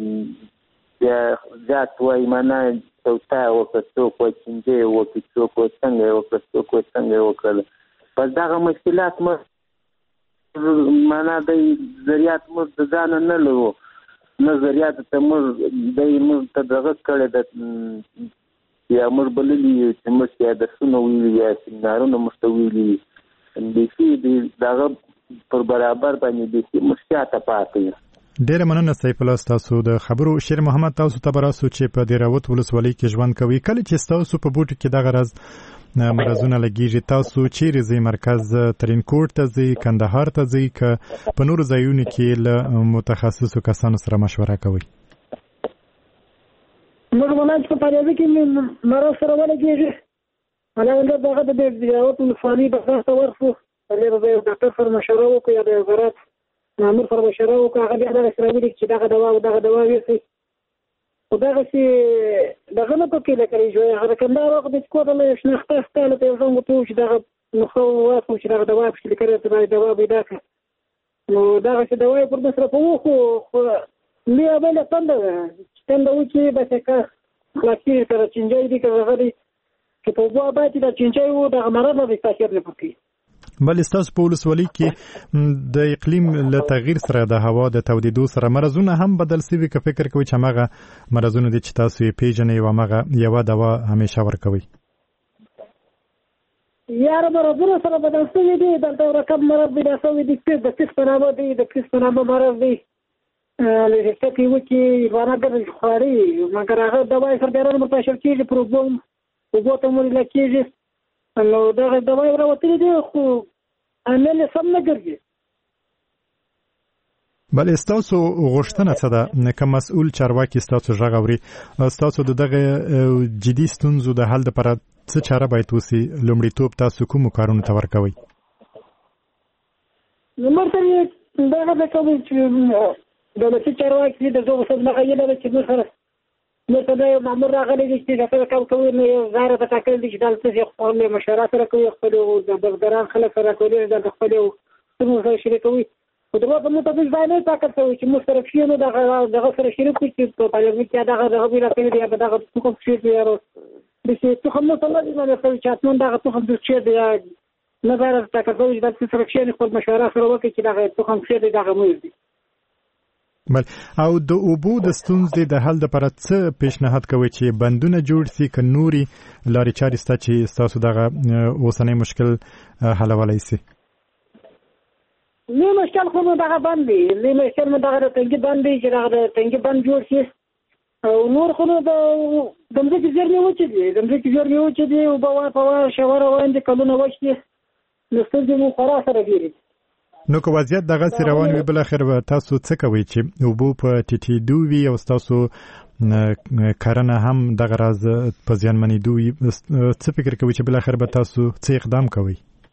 زیات وایي معنا توتا وکړه څوک وایي چینجۍ وکړي څوک وایي څنګه یې وکړه څوک وایي څنګه یې وکړله بس دغه مشکلات موږ معنا د ذریات موږ د ځانه نه لرو نه ذریات ته موږ دی موږ ته دغه کړی ده یا موږ بللي یو چې موږ یا درسونه ویلي یا سیمینارونه موږ ته ویلي وي بیخي دغه پر برابر باندې بیخي مشکاته پاتې ډېره مننه سیف الله ستاسو د خبرو شیر محمد تاسو ته به راسو چې په دیراوت ولسوالۍ کې ژوند کوي کله چې ستاسو په بوټو کې دغه راز مرضونه لګېږي تاسو چیرې ځئ مرکز ترینکوټ ته ځئ کندهار ته ځئ که په نورو ځایونو کې له متخصصو کسانو سره مشوره کوئ موږ ولاړ په پاریزه کې مرض سره ولګېږي هلته دغه د دیراوت ولسوالۍ بغداد ته ورسو هلته به یو ډاکټر سره مشوره وکړو یا د یو زراعت مامور سره مشوره وکړو هغه بیا دغسې راولي چې دغه دوا او دغه دوا ویسئ خو دغسې دغه نه پکې لکه هغه د کندهار وخت دی چې کور ته له شناخته ستا هلته یو زنګ ورته ووایو چې دغه نسخه واخلو چې دغه دوا پکې لیکلی ته باید دوا پیدا کړه نو دغسې دوا یې پر مصرفوو خو خو لویه بیله تنده ده چې تنده وکړي بس یې کار خلاص کېږي که د چینجۍ دي که هغه دی چې په اوبو اباد چې د چینجۍ و دغه مرض نه دی تاثیر نه پکوي بل ستاسو په ولسوالۍ کې د اقلیم له تغییر سره د هوا د تودېدو سره مرضونه هم بدل شوي که فکر کوئ چې هماغه مرضونه دي چې تاسو یې پیژنئ او هماغه یوه دوا همیشه ورکوئ یاره مرضونه سره بدل شوي دي دلته یو رقم مرض پیدا شوی دی د کس په نامه دی د کس په نامه مرض دی ټکې وکړي حیوانات ګرځي خواري مګر هغه دوا یې سره بیا منتشر کېږي پر اوبو اوبو ته مو لیده کېږي نو دغه دوا یې راوتلي دي خو عمل یې سم نه ګرځي بل ستاسو غوښتنه څه ده که مسؤل چارواکي ستاسو غږ اوري ستاسو د دغه جدي ستونزو د حل لپاره څه چاره باید وسي لومړیتوب تاسو کومو کارونو ته ورکوئ لومړی یې دغه ده کوم چې دولتي چارواکي د دغه څه مغایله ده چې موږ سره موږ ته دا یو مامور راغلی دی چې دغه کار کوي نو یو ځای راته ټاکلی دی چې دلته یې خپل مشوره سره کوي خپل د بزګران خلک سره کوي د خپل څه سره شریکوي خو دغه په موږ ته ځای نه طاقت کوي چې موږ سره کښېنو دغه دغه سره شریک کړو چې په پارلمان کې دغه دغه ویل کوي دی په دغه تخم کښې دی یارو د چې تخم نو څنګه دی نو کوي چې اتمن دغه تخم د چې دی نه زاره طاقت کوي چې د سره کښېنو خپل مشوره سره وکړي چې دغه تخم کښې دی دغه مو دی بل او د اوبو د ستونزې د حل لپاره څه پیشنهاد کوي چې بندونه جوړ سي که نوري لارې چارې سته چې ستاسو دغه اوسنی مشکل حلولی سي لوی مشکل خو مو دغه بند دی، لوی مشکل مو دغه د تنګي بند دی چې دغه د تنګي بند جوړ شي، او نور خو نو د د مځکې زیرمې وچې دي، د مځکې زیرمې وچې دي، اوبه په شاوره روان دي، کلونه وچ دي، نو ستونزې مو خورا سره ډېرې دي. نو که وضعیت دغسې روان وي بالاخره به تاسو څه کوئ چې اوبه په ټیټېدو وي او ستاسو کرنه هم دغه راز په زیانمنېدو وي، څه فکر کوئ چې بالاخره به تاسو څه اقدام کوئ؟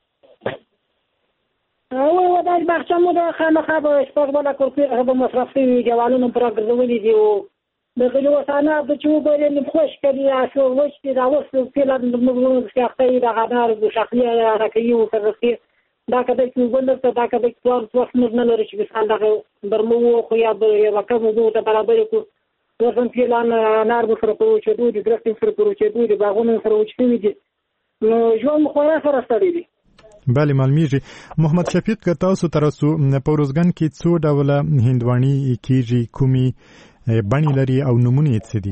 او دا باغچه مو د خامخا به شپږ بله کړکۍ به مصرف شوي دیوالونه پرې راګرځولي دي، او دغه اوسانه د چې اوبه یې خشکه دي، اشو وچ دي، دا اوس فعلا زموږ شاخته یې دغه انار د شاخلي راکوي ورسې دا کده چې اوبه نشته، دا کده چې څوار وخت موږ نه لرو چې مثال دغه برمو خو یا یوه کم اوبو ته برابرې کړو، اوس هم فعلا انار به سره په وچېدو دي، درختې سره په وچېدو دي، باغونه سره وچ شوي دي، نو ژوند مو خورا سره ستړی دی. بله معلومیږي. محمد شفیق که تاسو تر اوسه په ارزګان کې څو ډوله هندواڼې کېږي، کومې بڼې لري او نومونه یې څه دي؟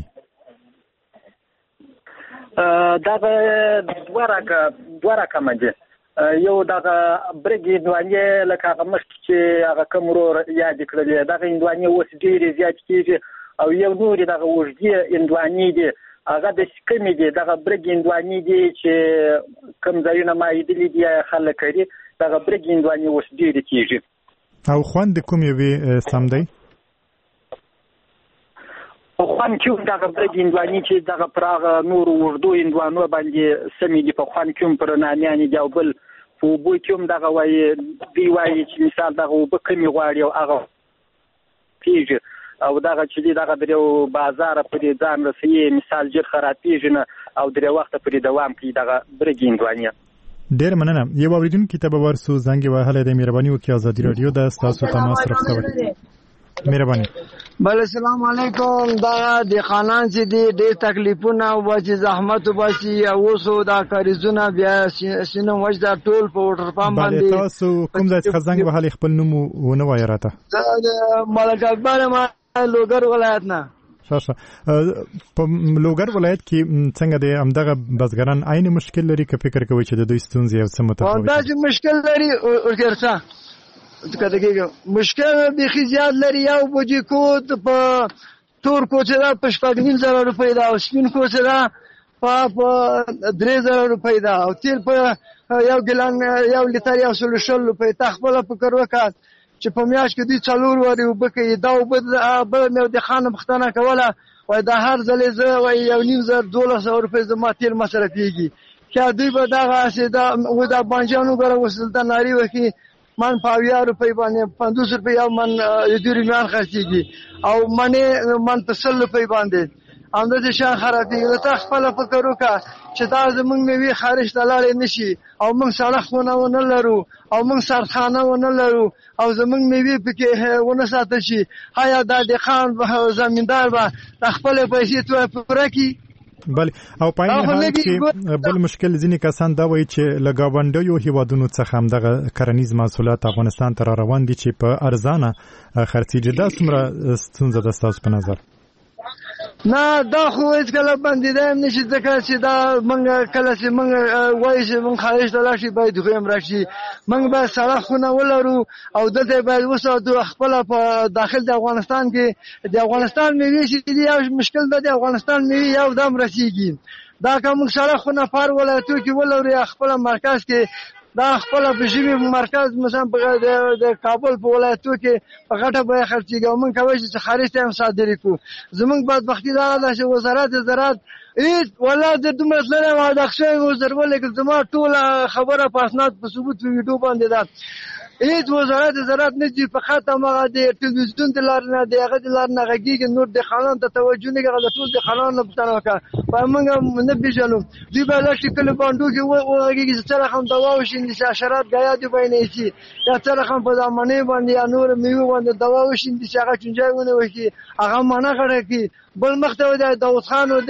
دغه دوه راکه دوه رقمه دي. یو دغه برګ هندواڼې لکه هغه مخکې چې هغه کوم ورور یادې کړلې، دغه هندواڼې اوس ډېرې زیاتې کېږي، او یو نورې دغه اوږدې هندواڼې دي، هغه د کمې دي، دغه برګ هندواڼې دي چې کوم ځایونه ما لیدلي دي خلک کوي، دغه برګ هندواڼې اوس ډېرې کېږي. او خوند د کوم یوې سم دی؟ خوند کوم دغه برګ هندواڼې چې دغه پر هغه نورو اوږدو هندوانو باندې سمې دي، په خوند کوم پر نامیانې دي، او بل په اوبو کې هم دغه وایي دوی وایي چې مثال دغه اوبه کمې غواړي او هغه کېږي، او دغه چې دی دغه درې بازار پرې ځان رسوي، مثال ژر خرابېږي نه او درې وخته پرې دوام کوي دغه برګ هندواڼې. ډېر مننه. یو اورېدونکي ته به ورسو، زنګ یې وهلی دی، مهرباني وکړئ ازادي راډیو ده ستاسو تماس رخصوئ. مهرباني. بله السلام علیکم. دا د خانان چې دي ډېر تکلیفونه وباسي، زحمت وباسي، او اوس دا کاریزونه بیا سینه وچ دا ټول په وټر پمپ باندې. بله تاسو کوم ځای څخه زنګ وهلی خپل نوم ونه وایه راته؟ ملک اکبر یم، لوګر ولایت نه. ښه ښه. په لوګر ولایت کې څنګه دی همدغه بزګران عین مشکل لري که فکر کوئ چې د دوی ستونزې یو څه متفاوت دي؟ داسې مشکل لري ورکرڅه کته کېږي، مشکل بیخي زیات لري. یو بوجي کود په تور کوڅه ده په شپږ نیم زره روپۍ ده، او سپین کوڅه ده په درې زره روپۍ ده، او تیل په یو ګیلان یو لیتر یو سل شل روپۍ. تا خپله فکر وکړه چې په میاشت کې دوی څلور وارې اوبه کوي، دا اوبه بله مې د خانه پوښتنه کوله، وایي دا هر ځلې زه وایي یو نیم زر دولس سوه روپۍ زما تیل مصرفېږي. که دوی به دغسې دا بانجان وګوره اوس دلته ناري وکړي، من په اویا روپۍ باندې پنځوس روپۍ یو من د دوی رومیان خرڅېږي، او منې من په سل روپۍ باندې همداسې شیان خرابېږي. نو ته خپله فکر وکړه چې دا زموږ مېوې خارج ته لاړې نه شي، او موږ سړکونه ونه لرو، او موږ سرخانه ونه لرو، او زموږ مېوې پکې ونه ساتل شي، آیا دا دهقان زمیندار به د خپلې پیسې پوره کړي؟ بله. او په عین حال کې بل مشکل ځینې کسان دا وایي چې له ګاونډیو هیوادونو څخه همدغه کرنیز محصولات افغانستان ته را روان دي چې په ارزانه خرڅېږي. دا څومره ستونزه ده ستاسو په نظر؟ نه دا خو هېڅکله بندېدی هم نه شي، ځکه چې دا موږ کله چې موږ وایو چې موږ خارج ته لاړ شي باید هغوی هم راشي. موږ باید سړکونه ولرو، او دلته باید وساتو خپله په داخل د افغانستان کې د افغانستان مېوې چې دي یو مشکل ده، د افغانستان مېوې یو دم رسېږي. دا که موږ سړکونه په هر ولایتو کې ولرو یا خپله مرکز کې، دا خپله په ژمي مرکز مثلا د کابل په ولایتو کې په غټه بیه خرڅېږي، او موږ کولی شو چې خارج ته هم صادرې کړو. زموږ بدبختي دا ده چې وزارت زراعت هېڅ والله زه دومره تللی یم او دغه شوی مې ورسره ولیکل، زما ټوله خبره په اسناد په ثبوت په ویډیو باندې ده. هېڅ وزارت زراعت نه ځي، فقط هماغه د ټلویزیون د لارې نه د هغه د لارې نه غږېږي، نور دهقانانو ته توجه نه کوي. د ټول دهقانانو نه پوښتنه وکړه، وایي موږ نه پېژنو. دوی به لږ کلي بانډو کې وغږېږي چې څه رقم دوا وشیندي، چې حشرات ګیا دي باید نه شي، یا څه رقم په دامنۍ باندې یا نور مېوې باندې دوا وشیندي چې هغه چونجای ونیول شي، هغه مانه غړه کړي. بل مخ ته د داود خان او د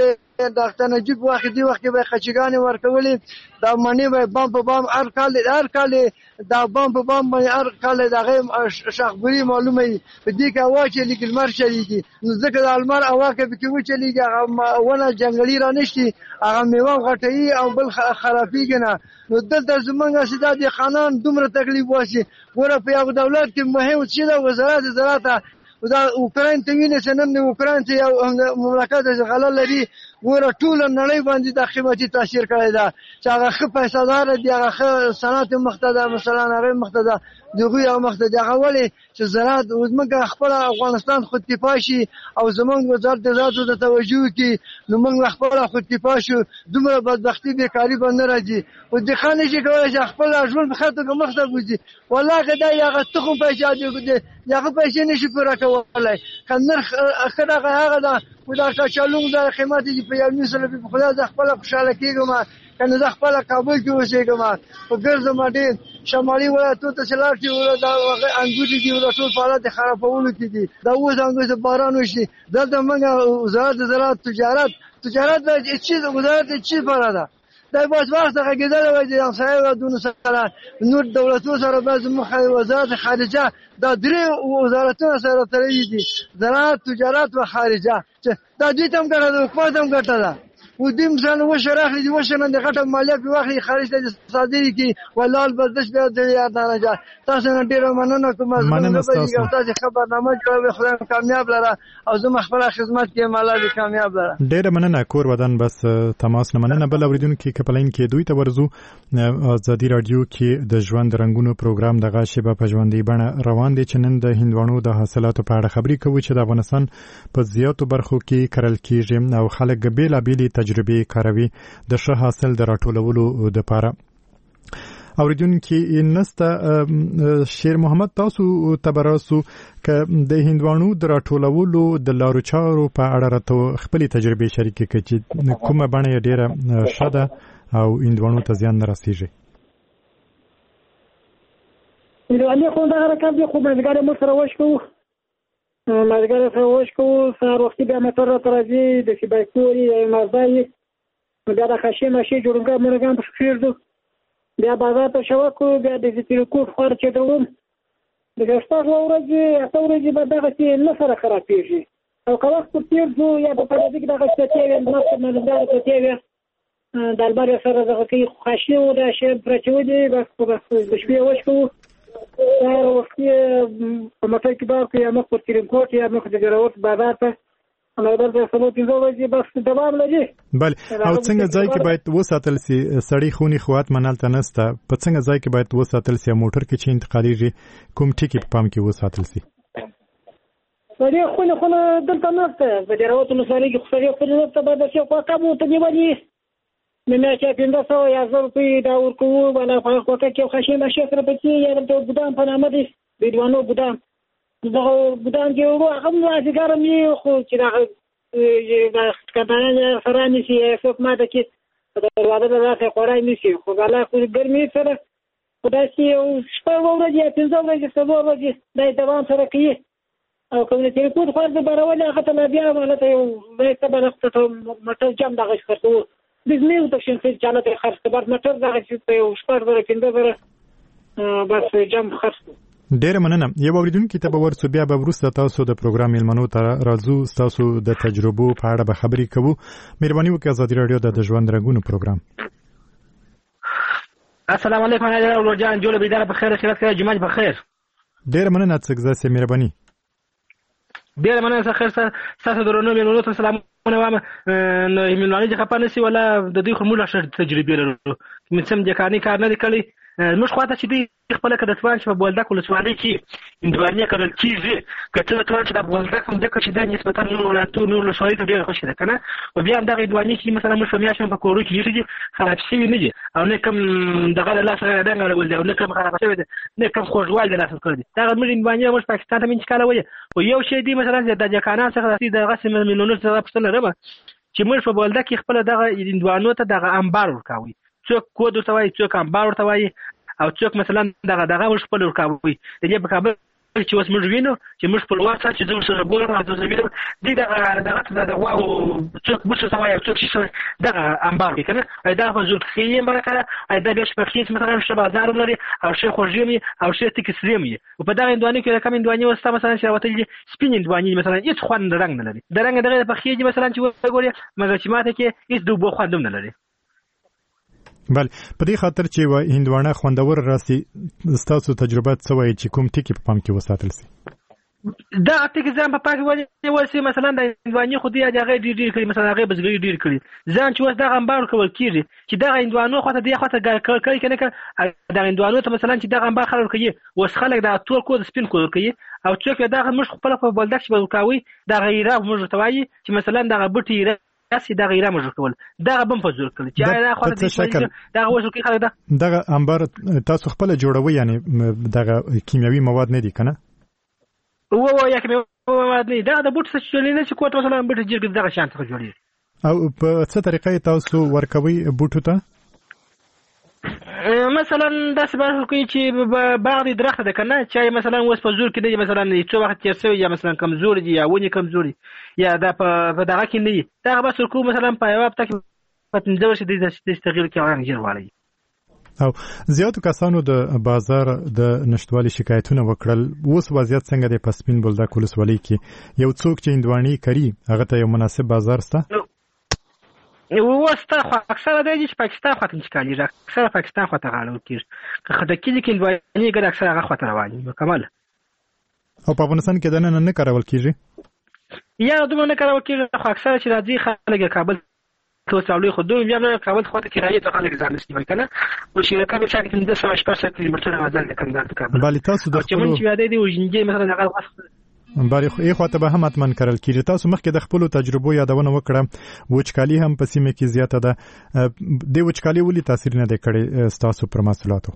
ډاکټر نجیب وخت دی وخت به خچګانې ورکولې دا منی به بام په بام هر کال هر کال دا بام په بام باندې هر کال دغه شخبري معلومه په دې کې هوا چې لیکل مر چلیږي نو ځکه د المار هوا کې کې و چلیږي هغه ونه جنگلي را نشي هغه میوه غټي او بل خرابېږي نه نو دلته زمونږ سیده دي خانان دومره تکلیف واسي ګوره په یو دولت کې مهم څه ده وزارت زراعت دا اوکراین ته ویني چې نن اوکراین ته یو مملکت غلا لري ګوره ټول نړۍ باندې د قیمتي تاثیر کړی دا چې هغه ښه پیسې دار دي هغه صنعت مخته مثلا هغه مخته دغه یو مخته دی هغه ولې چې زراعت زموږ خپل افغانستان خود دفاع شي او زموږ وزارت زراعت ته توجه کوي نو موږ خپل خود دفاع شو دومره بدبختی بیکاری باندې راځي او د خانه چې کولای شي خپل ژوند په خاطر مخته بوزي والله دا یو تخم پیسې دی یغه پیسې نشي پوره کولای کنه خدای هغه دا ودا کچالو د قیمت دی په یو مثال په خدای ځ خپل خوشاله کیږم کنه ځ خپل کابل کې اوسېږم په ګرځم دې شمالي ولایتونو ته چلاټي ولا دا انګوري دی ولا ټول حالات خرابولو کې دي دا اوس انګور باران وشي دلته موږ وزارت زراعت تجارت تجارت د چیز وزارت چیز پراده دا باز وخت غږیدل وای دي همسایه و دون سره نور دولتونو سره باز مخ وزارت خارجه دا درې وزارتونو سره تړلي دي زراعت تجارت و خارجه دا دې تم کړه حکومت هم ګټه و دې مثلا و شراخ دي و شنه د غټه مالیه په وخت خارج ته صادري کی ولال بردش به د یاد نه راځه تاسو نن ډیر مننه کوم زه تاسو خبرنامه جوړوي خدای کامیاب لره او زه خپل خدمت کې مالا کامیاب لره ډیر مننه کور ودان بس تماس نه مننه بل اوریدونکو کې کپلین کې دوی ته ورزو ازادي رادیو کې د ژوند رنگونو پروګرام دغه شیبه په ژوندۍ بڼه روان دي چې نن د هندوانو د حاصلاتو په اړه خبري کوي چې د افغانستان په زیاتو برخو کې کرل کیږي او خلک بیل بیل تجربه کاروي د ښه حاصل د راټولولو لپاره اوریدونکو نسته شیر محمد تاسو تبراسو ک د هندوانو د راټولولو د لارو چارو په اړه راته خپل تجربه شریک کړئ چې کومه باندې ډیره شاده او هندوانو ته زیان نه رسیږي نو علي خو دا حرکت دی خو مزګر مو سره وښکو مزګر سره وښکو سار وخت بیا متر ترځي د سیبایکوري مرزای دا د خشي ماشي جوړګا مرګان په خیر دو بیا بازار ته شوکو بیا د تلکو خور چې دوم د ګستاغ ورځي اته ورځي به دغه چې نه سره خرابېږي او که وخت تیر زو یا په پدې کې دغه څه چې نو په مزګر ته تیوي د البر سره دغه کې خشي او د شی پرچو دي بس په شپې وښکو دا وخت په مټه کې بار کې یا مخ په تلکو یا مخ د ګراوت بازار ته انا د سلوت زوجي بس دوام لري بل او څنګه ځای کې باید وساتل سي سړی خوني خوات منالته نسته په څنګه ځای کې باید وساتل سي موټر کې چې انتقاليږي کوم ټکی په پام کې وساتل سي سړی خوني خونه دلته نشته د ډیروت نو سړی کې سړی خوني نشته به د څه په کابو ته نیولې مې چې پینځه سوه یا زر روپۍ دا ورکو ولا په کوټه کې خشي مشه سره پکې یا د بودان په نامه دي د دوانو بودان دغه بودان کې وو هغه نو ځګر مې خو چې دا کډانه سره نشي څوک ماده کې د واده راځي خورای نشي خو غلا خو ګرمي سره خدای سي او شپه ورځي پنځه ورځې څلور ورځې د دوام سره کوي او کوم چې کو خو د برول هغه ته بیا ولته یو به سبا راځي مټر جام دغه ښکته د زميو د شین څخه چاله خرڅ کبر مټر دغه چې یو شپه ورځې پنځه ورځې بس جام خرڅ ډیر مننه یو اوریدونکو ته به ورسو بیا به ورسته تاسو د پروګرام ملمنو ته راځو تاسو د تجربو په اړه به خبرې کوو مهرباني وکړئ ازادي رادیو د ژوند رنگونو پروګرام السلام علیکم اولو جان جوړ بيدار په خیر خیرات کړه جمعه په خیر ډیر مننه څنګه زه مهرباني ډیر مننه خیر تاسو درنو ملمنو ته سلامونه وایم نو ملمنو چې خپانه سي ولا د دې خموله شر تجربه لرو مې سم د کارني کار نه کړی موږ خواته چې دوی خپل کډه سوال چې په بولدک ولسوالۍ کې اندوانیا کړل کیږي کته ته چې د بولدک هم د کچې د نسبتا نور ولاتو نور ولسوالۍ ته ډېر خوشاله کنه او بیا هم د اندوانیا کې مثلا موږ میاشم په کورو کې یې خراب شي نه دي او نه کوم دغه له سره د غوړ دی او نه کوم خراب شوی دی نه کوم خوشوال دی لاس کړی دا موږ اندوانیا موږ پاکستان ته من ښکاله وي او یو شی دی مثلا د جکانا څخه د غسل ملونو څخه پښتنه رمه چې موږ په بولدک کې خپل دغه اندوانو ته دغه انبار ورکاوي څوک کود ورته وایي څوک انبار ورته وایي او څوک مثلا دغه دغه خپل ورکاوي د دې په کابل چې اوس موږ وینو چې موږ په لوړ څه چې زموږ سره ګورم او زه وینم دې دغه دغه د واو څوک مشه سوای څوک چې دغه انبار کې کنه دا په زول کې یې مرکه دا بیا شپږ مثلا شته بازار لري او شي خوږی او شي تک سلیم او په دغه اندواني کې کوم اندواني وستا مثلا چې راوتل سپین اندواني مثلا هیڅ خوند رنگ نه لري د رنگ دغه په خېږي مثلا چې وګوري مګر چې ماته کې هیڅ دوه خوند نه لري. بل په دې خاطر چې و هندوانه خوندور راسي ستاسو تجربه څه وایي چې کوم ټکی په پام کې وساتل سي؟ دا ټکی ځان په پاک ولې ولسي مثلا د هندواني خو دې هغه ډیر ډیر کړي مثلا هغه بزګری ډیر کړي ځان چې وس دا غمبار کول کیږي چې دا هندوانو خو ته دې خو ته کوي کنه کنه دا هندوانو ته مثلا چې دا غمبار خلک کوي وس خلک دا ټول کود سپین کول کوي او چې دا مش خپل په بلدک چې وکاوي دا غیره موږ توایي چې مثلا دا بوټي اسی دا غیره موږ کول دا بم په زور کړي چې دا خو دې دا وښو کې خلک دا دا انبار تاسو خپل جوړوي یعنی دا کیمیاوي مواد نه دي کنه او او یا کیمیاوي مواد نه دا د بوټ څخه چولې نه چې کوټ مثلا بوټ جوړ دغه شان څخه جوړي او په څه طریقې تاسو ورکوي بوټو ته مثلا دا سبب کوي چې بعض درخت ده کنه چې مثلا وس په زور کې دی مثلا څو وخت تیر شوی یا مثلا کمزوري دي یا ونی کمزوري یا دا په دغه کې نه دا بس کو مثلا په یو وخت کې پاتندور شي د استغل کې اورنګ جوړوالي. او زیاتو کسانو د بازار د نشټوالي شکایتونه وکړل اوس وضعیت څنګه دی په سپین بولدک ولسوالۍ کې یو څوک چې هندواني کوي هغه ته یو مناسب بازار شته وستا خو اکثره دی چې پاکستان خاطر انتقالي اکثره پاکستان خاطر غاړو کېږي که خدای کې کې دوی ګر اکثره هغه خاطر رواني مکمل او په افغانستان کې دا نه نه کارول کېږي یا دوی نه کارول کېږي خو اکثره چې راځي خلک کابل ته څاولي خو دوی بیا نه کابل خاطر کرایه ته خلک ځان نشي وای کنه او چې کابل چې د سم شپږ کیلومتره غزل کنه کابل بل تاسو د خپل چې یادې دی وژنګي مثلا هغه باري خو یې خواته به هم اتمن کړل کیږي تاسو مخکې د خپل تجربو یادونه وکړه وچکالي هم په سیمه کې زیاته ده د وچکالي ولې تاثیر نه دی کړی تاسو پر محصولاتو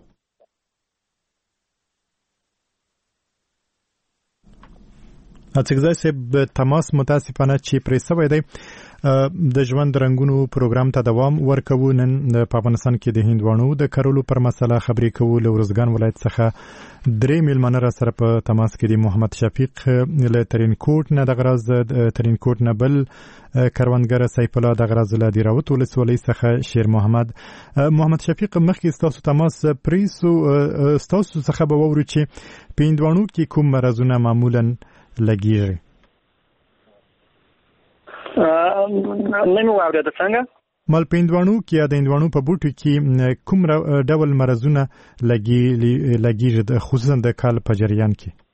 اڅګزای سه تماس متاسفانه چې پرې سوی دی د ژوند رنگونو پروګرام ته دوام ورکوو نن په افغانستان کې د هندوانو د کرلو پر مسله خبرې کوو له ورزګان ولایت څخه درې میلمانه را سره په تماس کې دی محمد شفیق له ترینکوټ نه د غراز ترینکوټ نه بل کروندګر سیف الله د غراز له دی راوت ولسوالۍ څخه شیر محمد محمد شفیق مخکې تاسو تماس پریسو تاسو څخه به وورو چې په هندوانو کې کوم مرزونه معمولا لګیږي نن واورید څنګه مال پېندوانو کې د هندوانو په بوټو کې کوم ډول مرزونه لګي لګي خصوصا د کال په جریان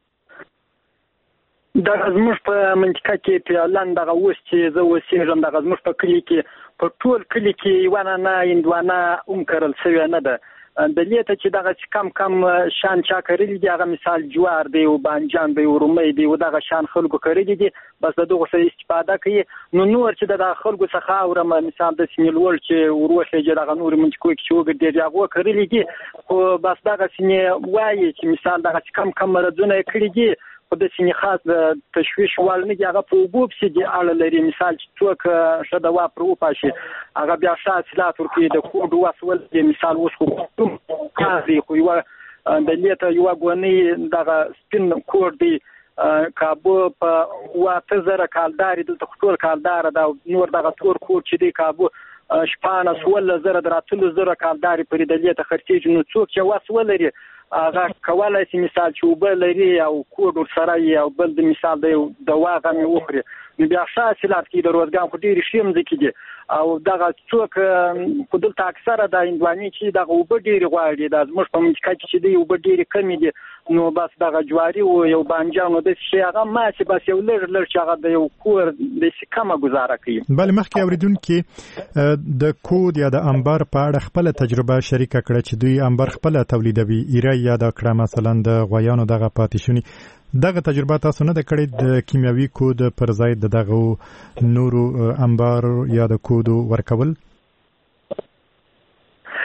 کې د زموږ په منطقه کې په لاندې دغه اوس چې زه اوسېږم دغه زموږ په کلي کې په ټول کلي کې یو نه هندوانه هم کرل شوی نه ده د لیته چې دغه کم کم شان چا کړی دی هغه مثال جوار دی او بانجان دی او رومي دی او دغه شان خلکو کړی دي بس دغه څه استفاده کوي نو نور چې دغه خلکو څخه اورم مثال د سیملول چې وروخه چې دغه نور منځ کوی چې وګ دی هغه کړی دي خو بس دغه سینې وایي چې مثال دغه کم کم مرزونه کړی دي په د سینې خاص د تشویش وال نه هغه په وګوب سي دی اړه لري مثال چې څوک شته وا پر وپاشي هغه بیا شاسلات ورکی د کوډ واسول دی مثال اوس خو کاري خو یو د لیته یو غونی دغه سپین کوډ دی کابو په واته زره کالداري د ټول کالدار دا نور دغه تور کوډ چې دی کابو شپانه سول زره دراتل زره کالداري پر د لیته خرچې نو څوک چې واسول لري هغه کولای شي مثال چې وبل لري او کوډ سره او بل د مثال د دوا غمي وخري نو بیا شاسلات کې د روزګان خو ډیر شیم ځکه دي او دغه څوک په دلته اکثره د هندواني چې دغه وب ډیر غواړي د زموږ په منځ کې چې دی وب ډیر کم دي نو بس دغه جواري او یو بانجانو د شي هغه ماشي بس یو لږ لږ چې هغه د یو کور د سکمه گزاره کوي بل مخکې اوریدونکو د کود یا د انبار په اړه خپل تجربه شریکه کړه چې دوی انبار خپل تولیدوي ایرا یا د کړه مثلا د غویانو دغه پاتیشونی دغه تجربه تاسو نه د کړې د کیمیاوي کود پر ځای د دغه نورو انبار یا د کودو ورکول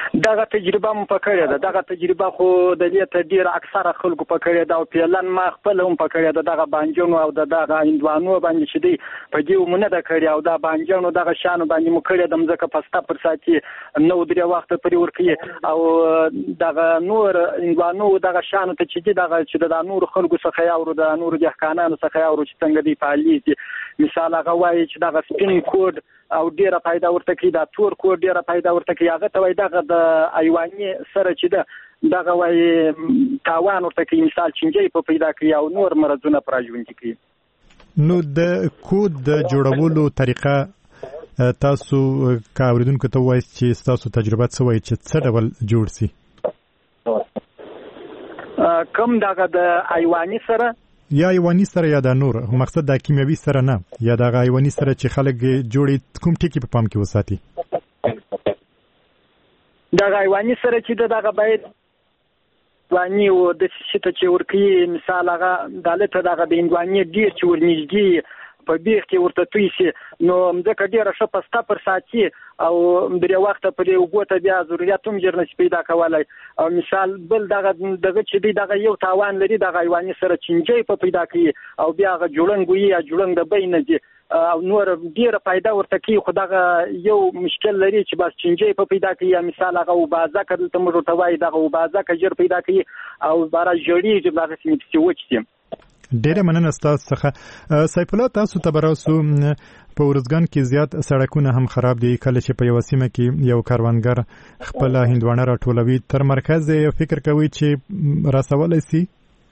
دغه تجربه مو پکړه ده دغه تجربه خو د دې ته ډیر اکثره خلکو پکړه ده او پیلن ما خپل هم پکړه ده دغه بانجونو او دغه هندوانو باندې چې دی په دې مونږ نه کړی او دا بانجونو دغه شانو باندې مو کړی د مزکه پستا پر ساتي نو درې وخت پرې ورکی او دغه نور هندوانو دغه شانو ته چې دغه چې د نور خلکو څخه یاورو د نور جهکانانو څخه یاورو چې څنګه دی پالیږي مثال هغه وایي چې دغه سپین کوډ او ډیره پیدا ورته کی دا تور کوډ ډیره پیدا ورته کی هغه ته وای دغه د ایوانی سره چې ده دغه وای تاوان ورته کی مثال چنجي په پیدا کوي او نور مرزونه پراجوند کی. نو د کود د جوړولو طریقه تاسو کاوریدونکو ته وایي چې تاسو تجربه څه وایي چې څه ډول جوړ سي؟ کم دغه د ایوانی سره یا ایوانی سره یا د نور مقصد د کیمیاوي سره نه یا د ایوانی سره چې خلک جوړي کوم ټکی په پام کې وساتي؟ د ایوانی سره چې دغه باید وانی او د شته چې ورکی مثال هغه دالته دغه د انګوانی ډیر چې ورنږدې په بیخ کې ورته توي سي نو مځکه ډیره ښه پستا پر ساتي او درې وخت پرې وګوته بیا ضرورت هم جرنس پیدا کولای او مثال بل دغه دغه چې دی دغه یو تاوان لري دغه ایوانی سره چنجي په پیدا کوي او بیا غ جوړنګ وي یا جوړنګ د بین دي او نور ډیره پیدا ورته کوي خو دغه یو مشکل لري چې بس چنجي په پیدا کوي مثال هغه وبازه کړل ته موږ ته وای دغه وبازه کجر پیدا کوي او بارا جوړي چې دغه سیمه وچتي. ډیره مننه تاسو څخه سیف الله. تاسو ته براسو په ورځګان کې زیات سړکونه هم خراب دي کله چې په یو سیمه کې یو کاروانګر خپل هندوانه راټولوي تر مرکز فکر کوي چې راسولای سي؟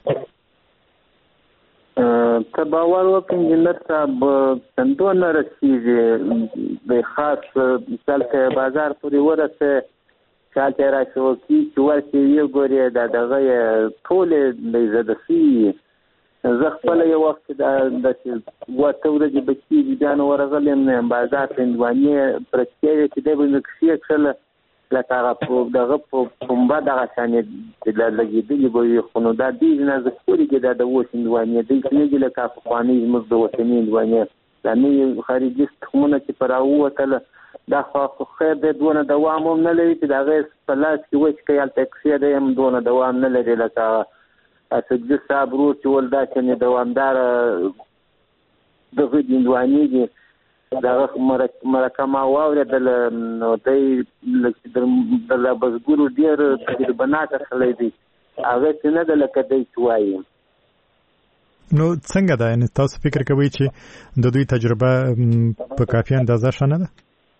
ته باور وکړئ انجینر صاحب څنګه نه رسیږي د خاص مثال کې بازار پورې ورسه چاته راځو چې ورته یو ګوري دا دغه ټول د زدسي زه خپل یو وخت د وته ورځې بچی ځان ورغلم نه بازار هندواني پرچې چې د بل کښې کړل لکه هغه دغه په کومبا دغه ثانیه د لګېدلې به خو نو دا دې نه زکوري کې د وښ هندواني د کېږي لکه افغاني زموږ د وطني هندواني دا نه خارجي څخونه چې پر راووتل دا خو خیر د دونه دوام هم نه لري چې دا غیر په لاس کې وښ کې الته کښې د هم دونه دوام نه لري لکه اسد صاحب رو چې ولدا چې دوامدار دغه هندواني دي دا مرکه ما واورېدل نو دی د لابزګورو ډېر تجربناکه سړی دی هغه چې نه ده لکه دی چې وایي. نو څنګه ده یعنې تاسو فکر کوئ چې د دوی تجربه په کافي اندازه ښه نه ده؟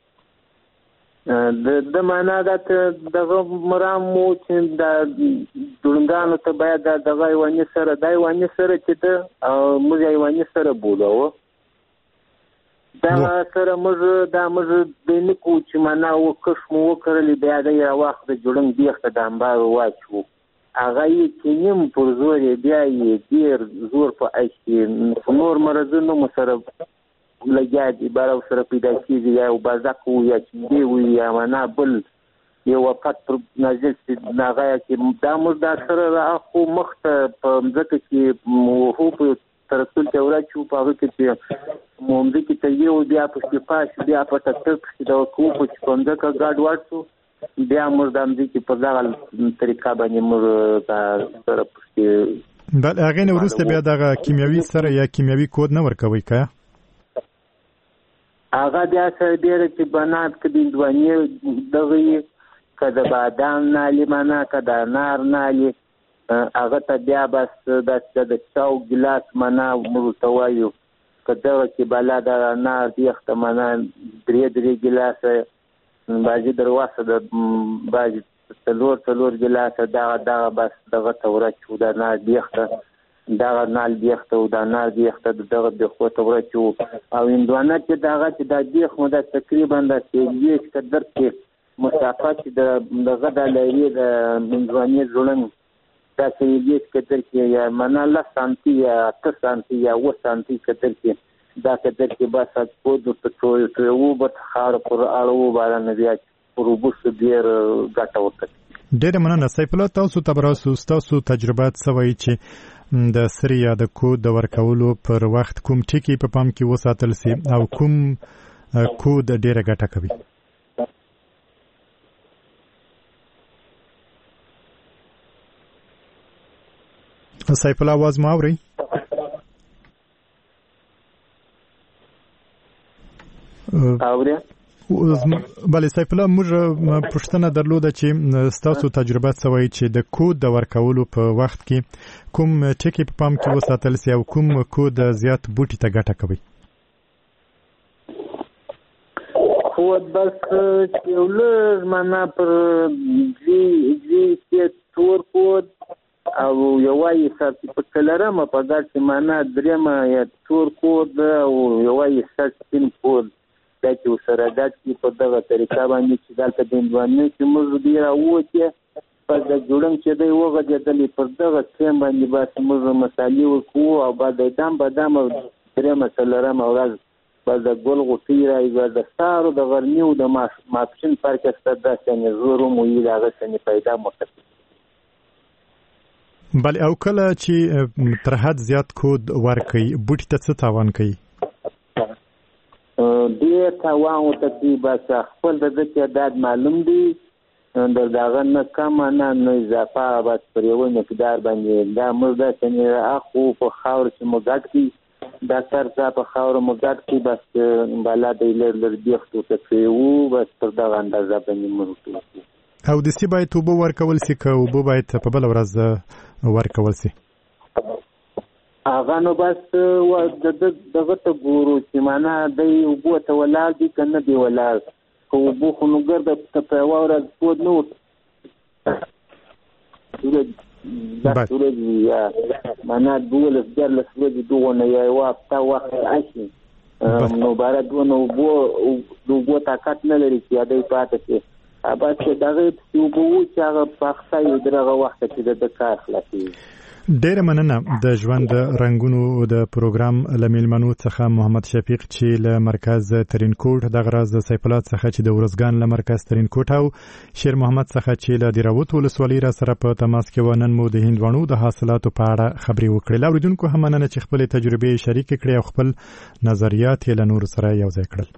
د معنا دا دغه مرام مو چې د ډونګانو ته باید دغه ایواني سره د ایواني سره چې د موږ ایواني سره بولو دا سره موږ دا موږ د نکو چې معنا وکښ مو وکړلې بیا د یو وخت د جوړنګ بیخته د انبار واچو هغه یې چې نیم پر زور یې بیا یې ډېر زور په اچي نور مرضونو مو سره لګیا دي بار سره پیدا کیږي یا بازاکو یا چې دی وي یا معنا بل یو وخت پر نازل چې ناغه چې دا موږ دا سره راخو مخته په مځکه کې مو هو په ترڅول ته ورچو په هغه کې چې مومدي کې ته یو بیا په شپاش بیا په تکتک چې دا کوم چې څنګه کا ګاډ ورڅو بیا موږ د امدي کې په دغه طریقه باندې موږ دا سره پښې بل هغه نو ورسته بیا دغه کیمیاوي سره یا کیمیاوي کود نه ورکوي کا هغه بیا سره ډېر چې بنات کې د هندواني دغه کده بادام نالي معنا کده انار نالي هغه ته بیا بس د چاو ګلاس معنا مرتوایو کده چې بالا د انار دیخته معنا درې درې ګلاس باجی دروازه د باجی څلور څلور ګلاس دا دا بس دغه توره چې د انار دیخته دا نال دیخته او دا نار دیخته دغه د خو توره چې او هندوانه چې دغه چې د دیخ مو د تقریبا د یوه قدر کې مسافت د دغه د لري د هندواني ځړن دا چې یوه قدر کې یا معنا لا سانتي یا ات سانتي یا و سانتي قدر کې دا قدر کې بس په د ټول ټول وبت خار پر اړو باندې بیا پروبوس ډیر ګټه ورته. ډیر مننه سیف الله. تاسو ته براسو تاسو تجربات سوي چې د سری یا د کود د ورکولو پر وخت کوم ټکی په پام کې وساتل سي او کوم کود ډیره ګټه کوي؟ سیف الله आवाज ما اوري؟ اوري بله سیف الله موږ پوښتنه درلوده چې ستاسو تجربه څه وایي چې د کود د ورکولو په وخت کې کوم ټکي په پام کې وساتل سي او کوم کود زیات بوټي ته ګټه کوي؟ کود بس یو لږ معنا پر جی جی تور کود او یوای سات په کلرمه په داسې معنا درېمه یا تور کود او یوای سات سپین کود دا چې سره دا چې په دغه طریقه باندې چې دلته د هندوانې چې موږ دی راووتې په د جوړنګ چې دی وغځېدلې پر دغه سیم باندې بس موږ مسالې وکړو او بعد دام بادام درېمه څلورمه ورځ بعد د ګل غوټۍ راځي بعد د سارو د غرمې او د ماپښین فرق شته داسې نه زورو مو یې هغه څه پیدا موقف بله او کله چې تر حد زیات کود ورکوي بوټي ته څه تاوان کوي؟ ډېر تاوان ورته کوي بس خپل د ده تعداد معلوم دی د دغه نه کمه نه نه اضافه بس پر یوه مقدار باندې دا موږ داسې نه اخو په خاوره چې مو ګډ کړي دا سر ځا په خاوره مو ګډ کړي بس بالا دی لر لر بیخت ورته کوي بس پر دغه اندازه باندې موږ کوو. اودسي باید اوبه ورکول سي که اوبه باید په بله ورځ ورکول سي؟ هغه نو بس دغه ته ګورو چې معنا دی اوبو ته ولاړ دي که نه دی ولاړ که اوبو خو نو ګرده په یوه ورځ پود نه داسې ورځې یا معنا دولس دیارلس ورځې دغونه یا یوه هفته وخت راشي نو باره دونه اوبو د اوبو طاقت نه لري چې دی پاتې شي بس دغه پسې اوبه و چې هغه پاخته یې د هغه وخته چې د ده کار خلاصوي. ډیره مننه د ژوند رنګونو د پروګرام له میلمنو څخه محمد شفیق چې له مرکز ترینکوټ، دغه راز د سیف الله څخه چې د ورزګان له مرکز ترینکوټ او شیر محمد څخه چې له دیراوت ولسوالۍ را سره په تماس کې و. نن مو د هندوانو د حاصلاتو په اړه خبرې وکړې. اوریدونکو هم مننه چې خپل تجربې شریک کړې او خپل نظریات یې له نور سره یوځای کړل.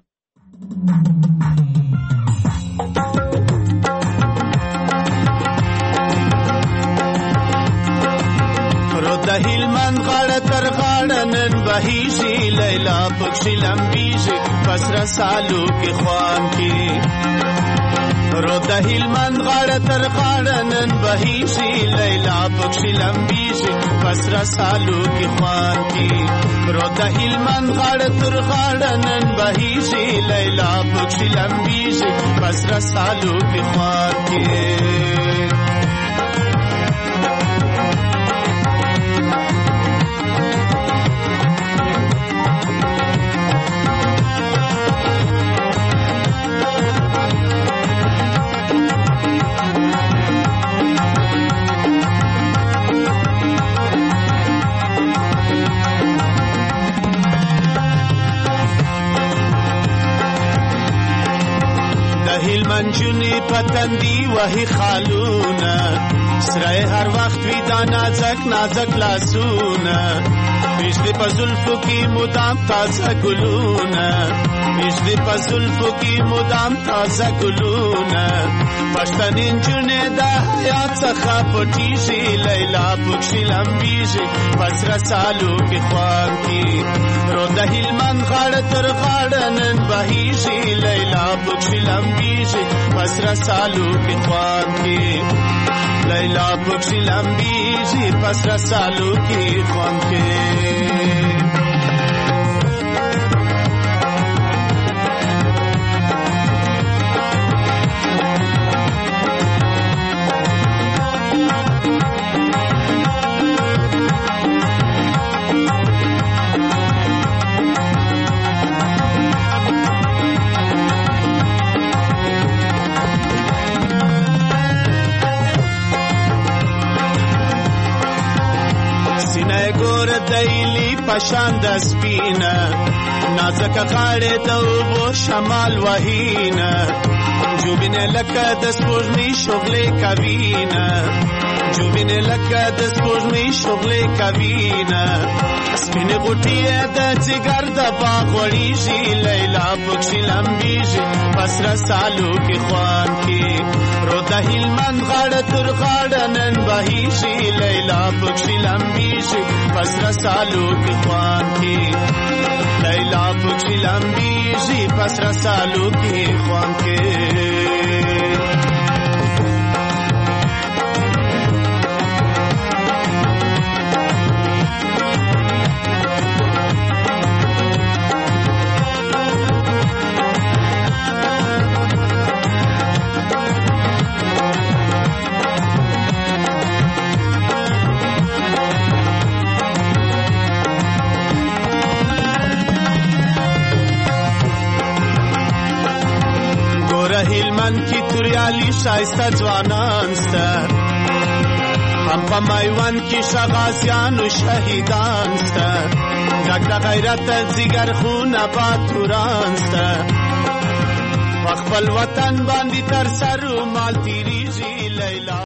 د هلمند غاړه تر غاړه نن بهیږي لیلا پکښې لمبیږي پسره سالو کې خوان کې رو د هلمند غاړه تر غاړه نن بهیږي لیلا پکښې لمبیږي پسره سالو کې خوان کې رو د هلمند غاړه تر غاړه نن بهیږي لیلا پکښې لمبیږي پسره سالو کې خوان کې منجونی پتندی وحی خالونا سرای هر وقت وی دا نازک نازک لاسونا پیشتی پا زلفو کی مدام تازه گلونا پیشتی پا زلفو کی مدام تازه گلونا پشتن انجونی دا حیات سخا پتیشی لیلا پکشی لمبیشی پس رسالو کی خوان کی رو دا هلمند غاڑ تر غاڑنن بهیشی لیلا پکشی لمبیشی پس رسالو کی خوان کی لیلا پکشی لمبیشی پس رسالو کی خوان کی دیلی پشان د سپینا نازک غاړه د وبو شمال وهینا جوبینه لکه د سپوږمۍ شغلې کوینا جوبینې لکه د سپوږمۍ شغلې کوینه سپینې غوټې د ځیګر د باغ وړیږي لیلا پکښې لمبیږي په سره سالو کې خوان کې رو د هلمند غاړه تر غاړه نن بهیږي لیلا پکښې لمبیږي په سره سالو کې خوان کې لیلا پکښې لمبیږي په سره سالو کې خوان کې هلمند کی توریالی شایسته ځوانان سته هم په میوند کې شغازیان و شهیدان سته ډک د غیرت ځیګر خونه باتوران سته په خپل وطن باندې تر سر مال تیریږي لیلا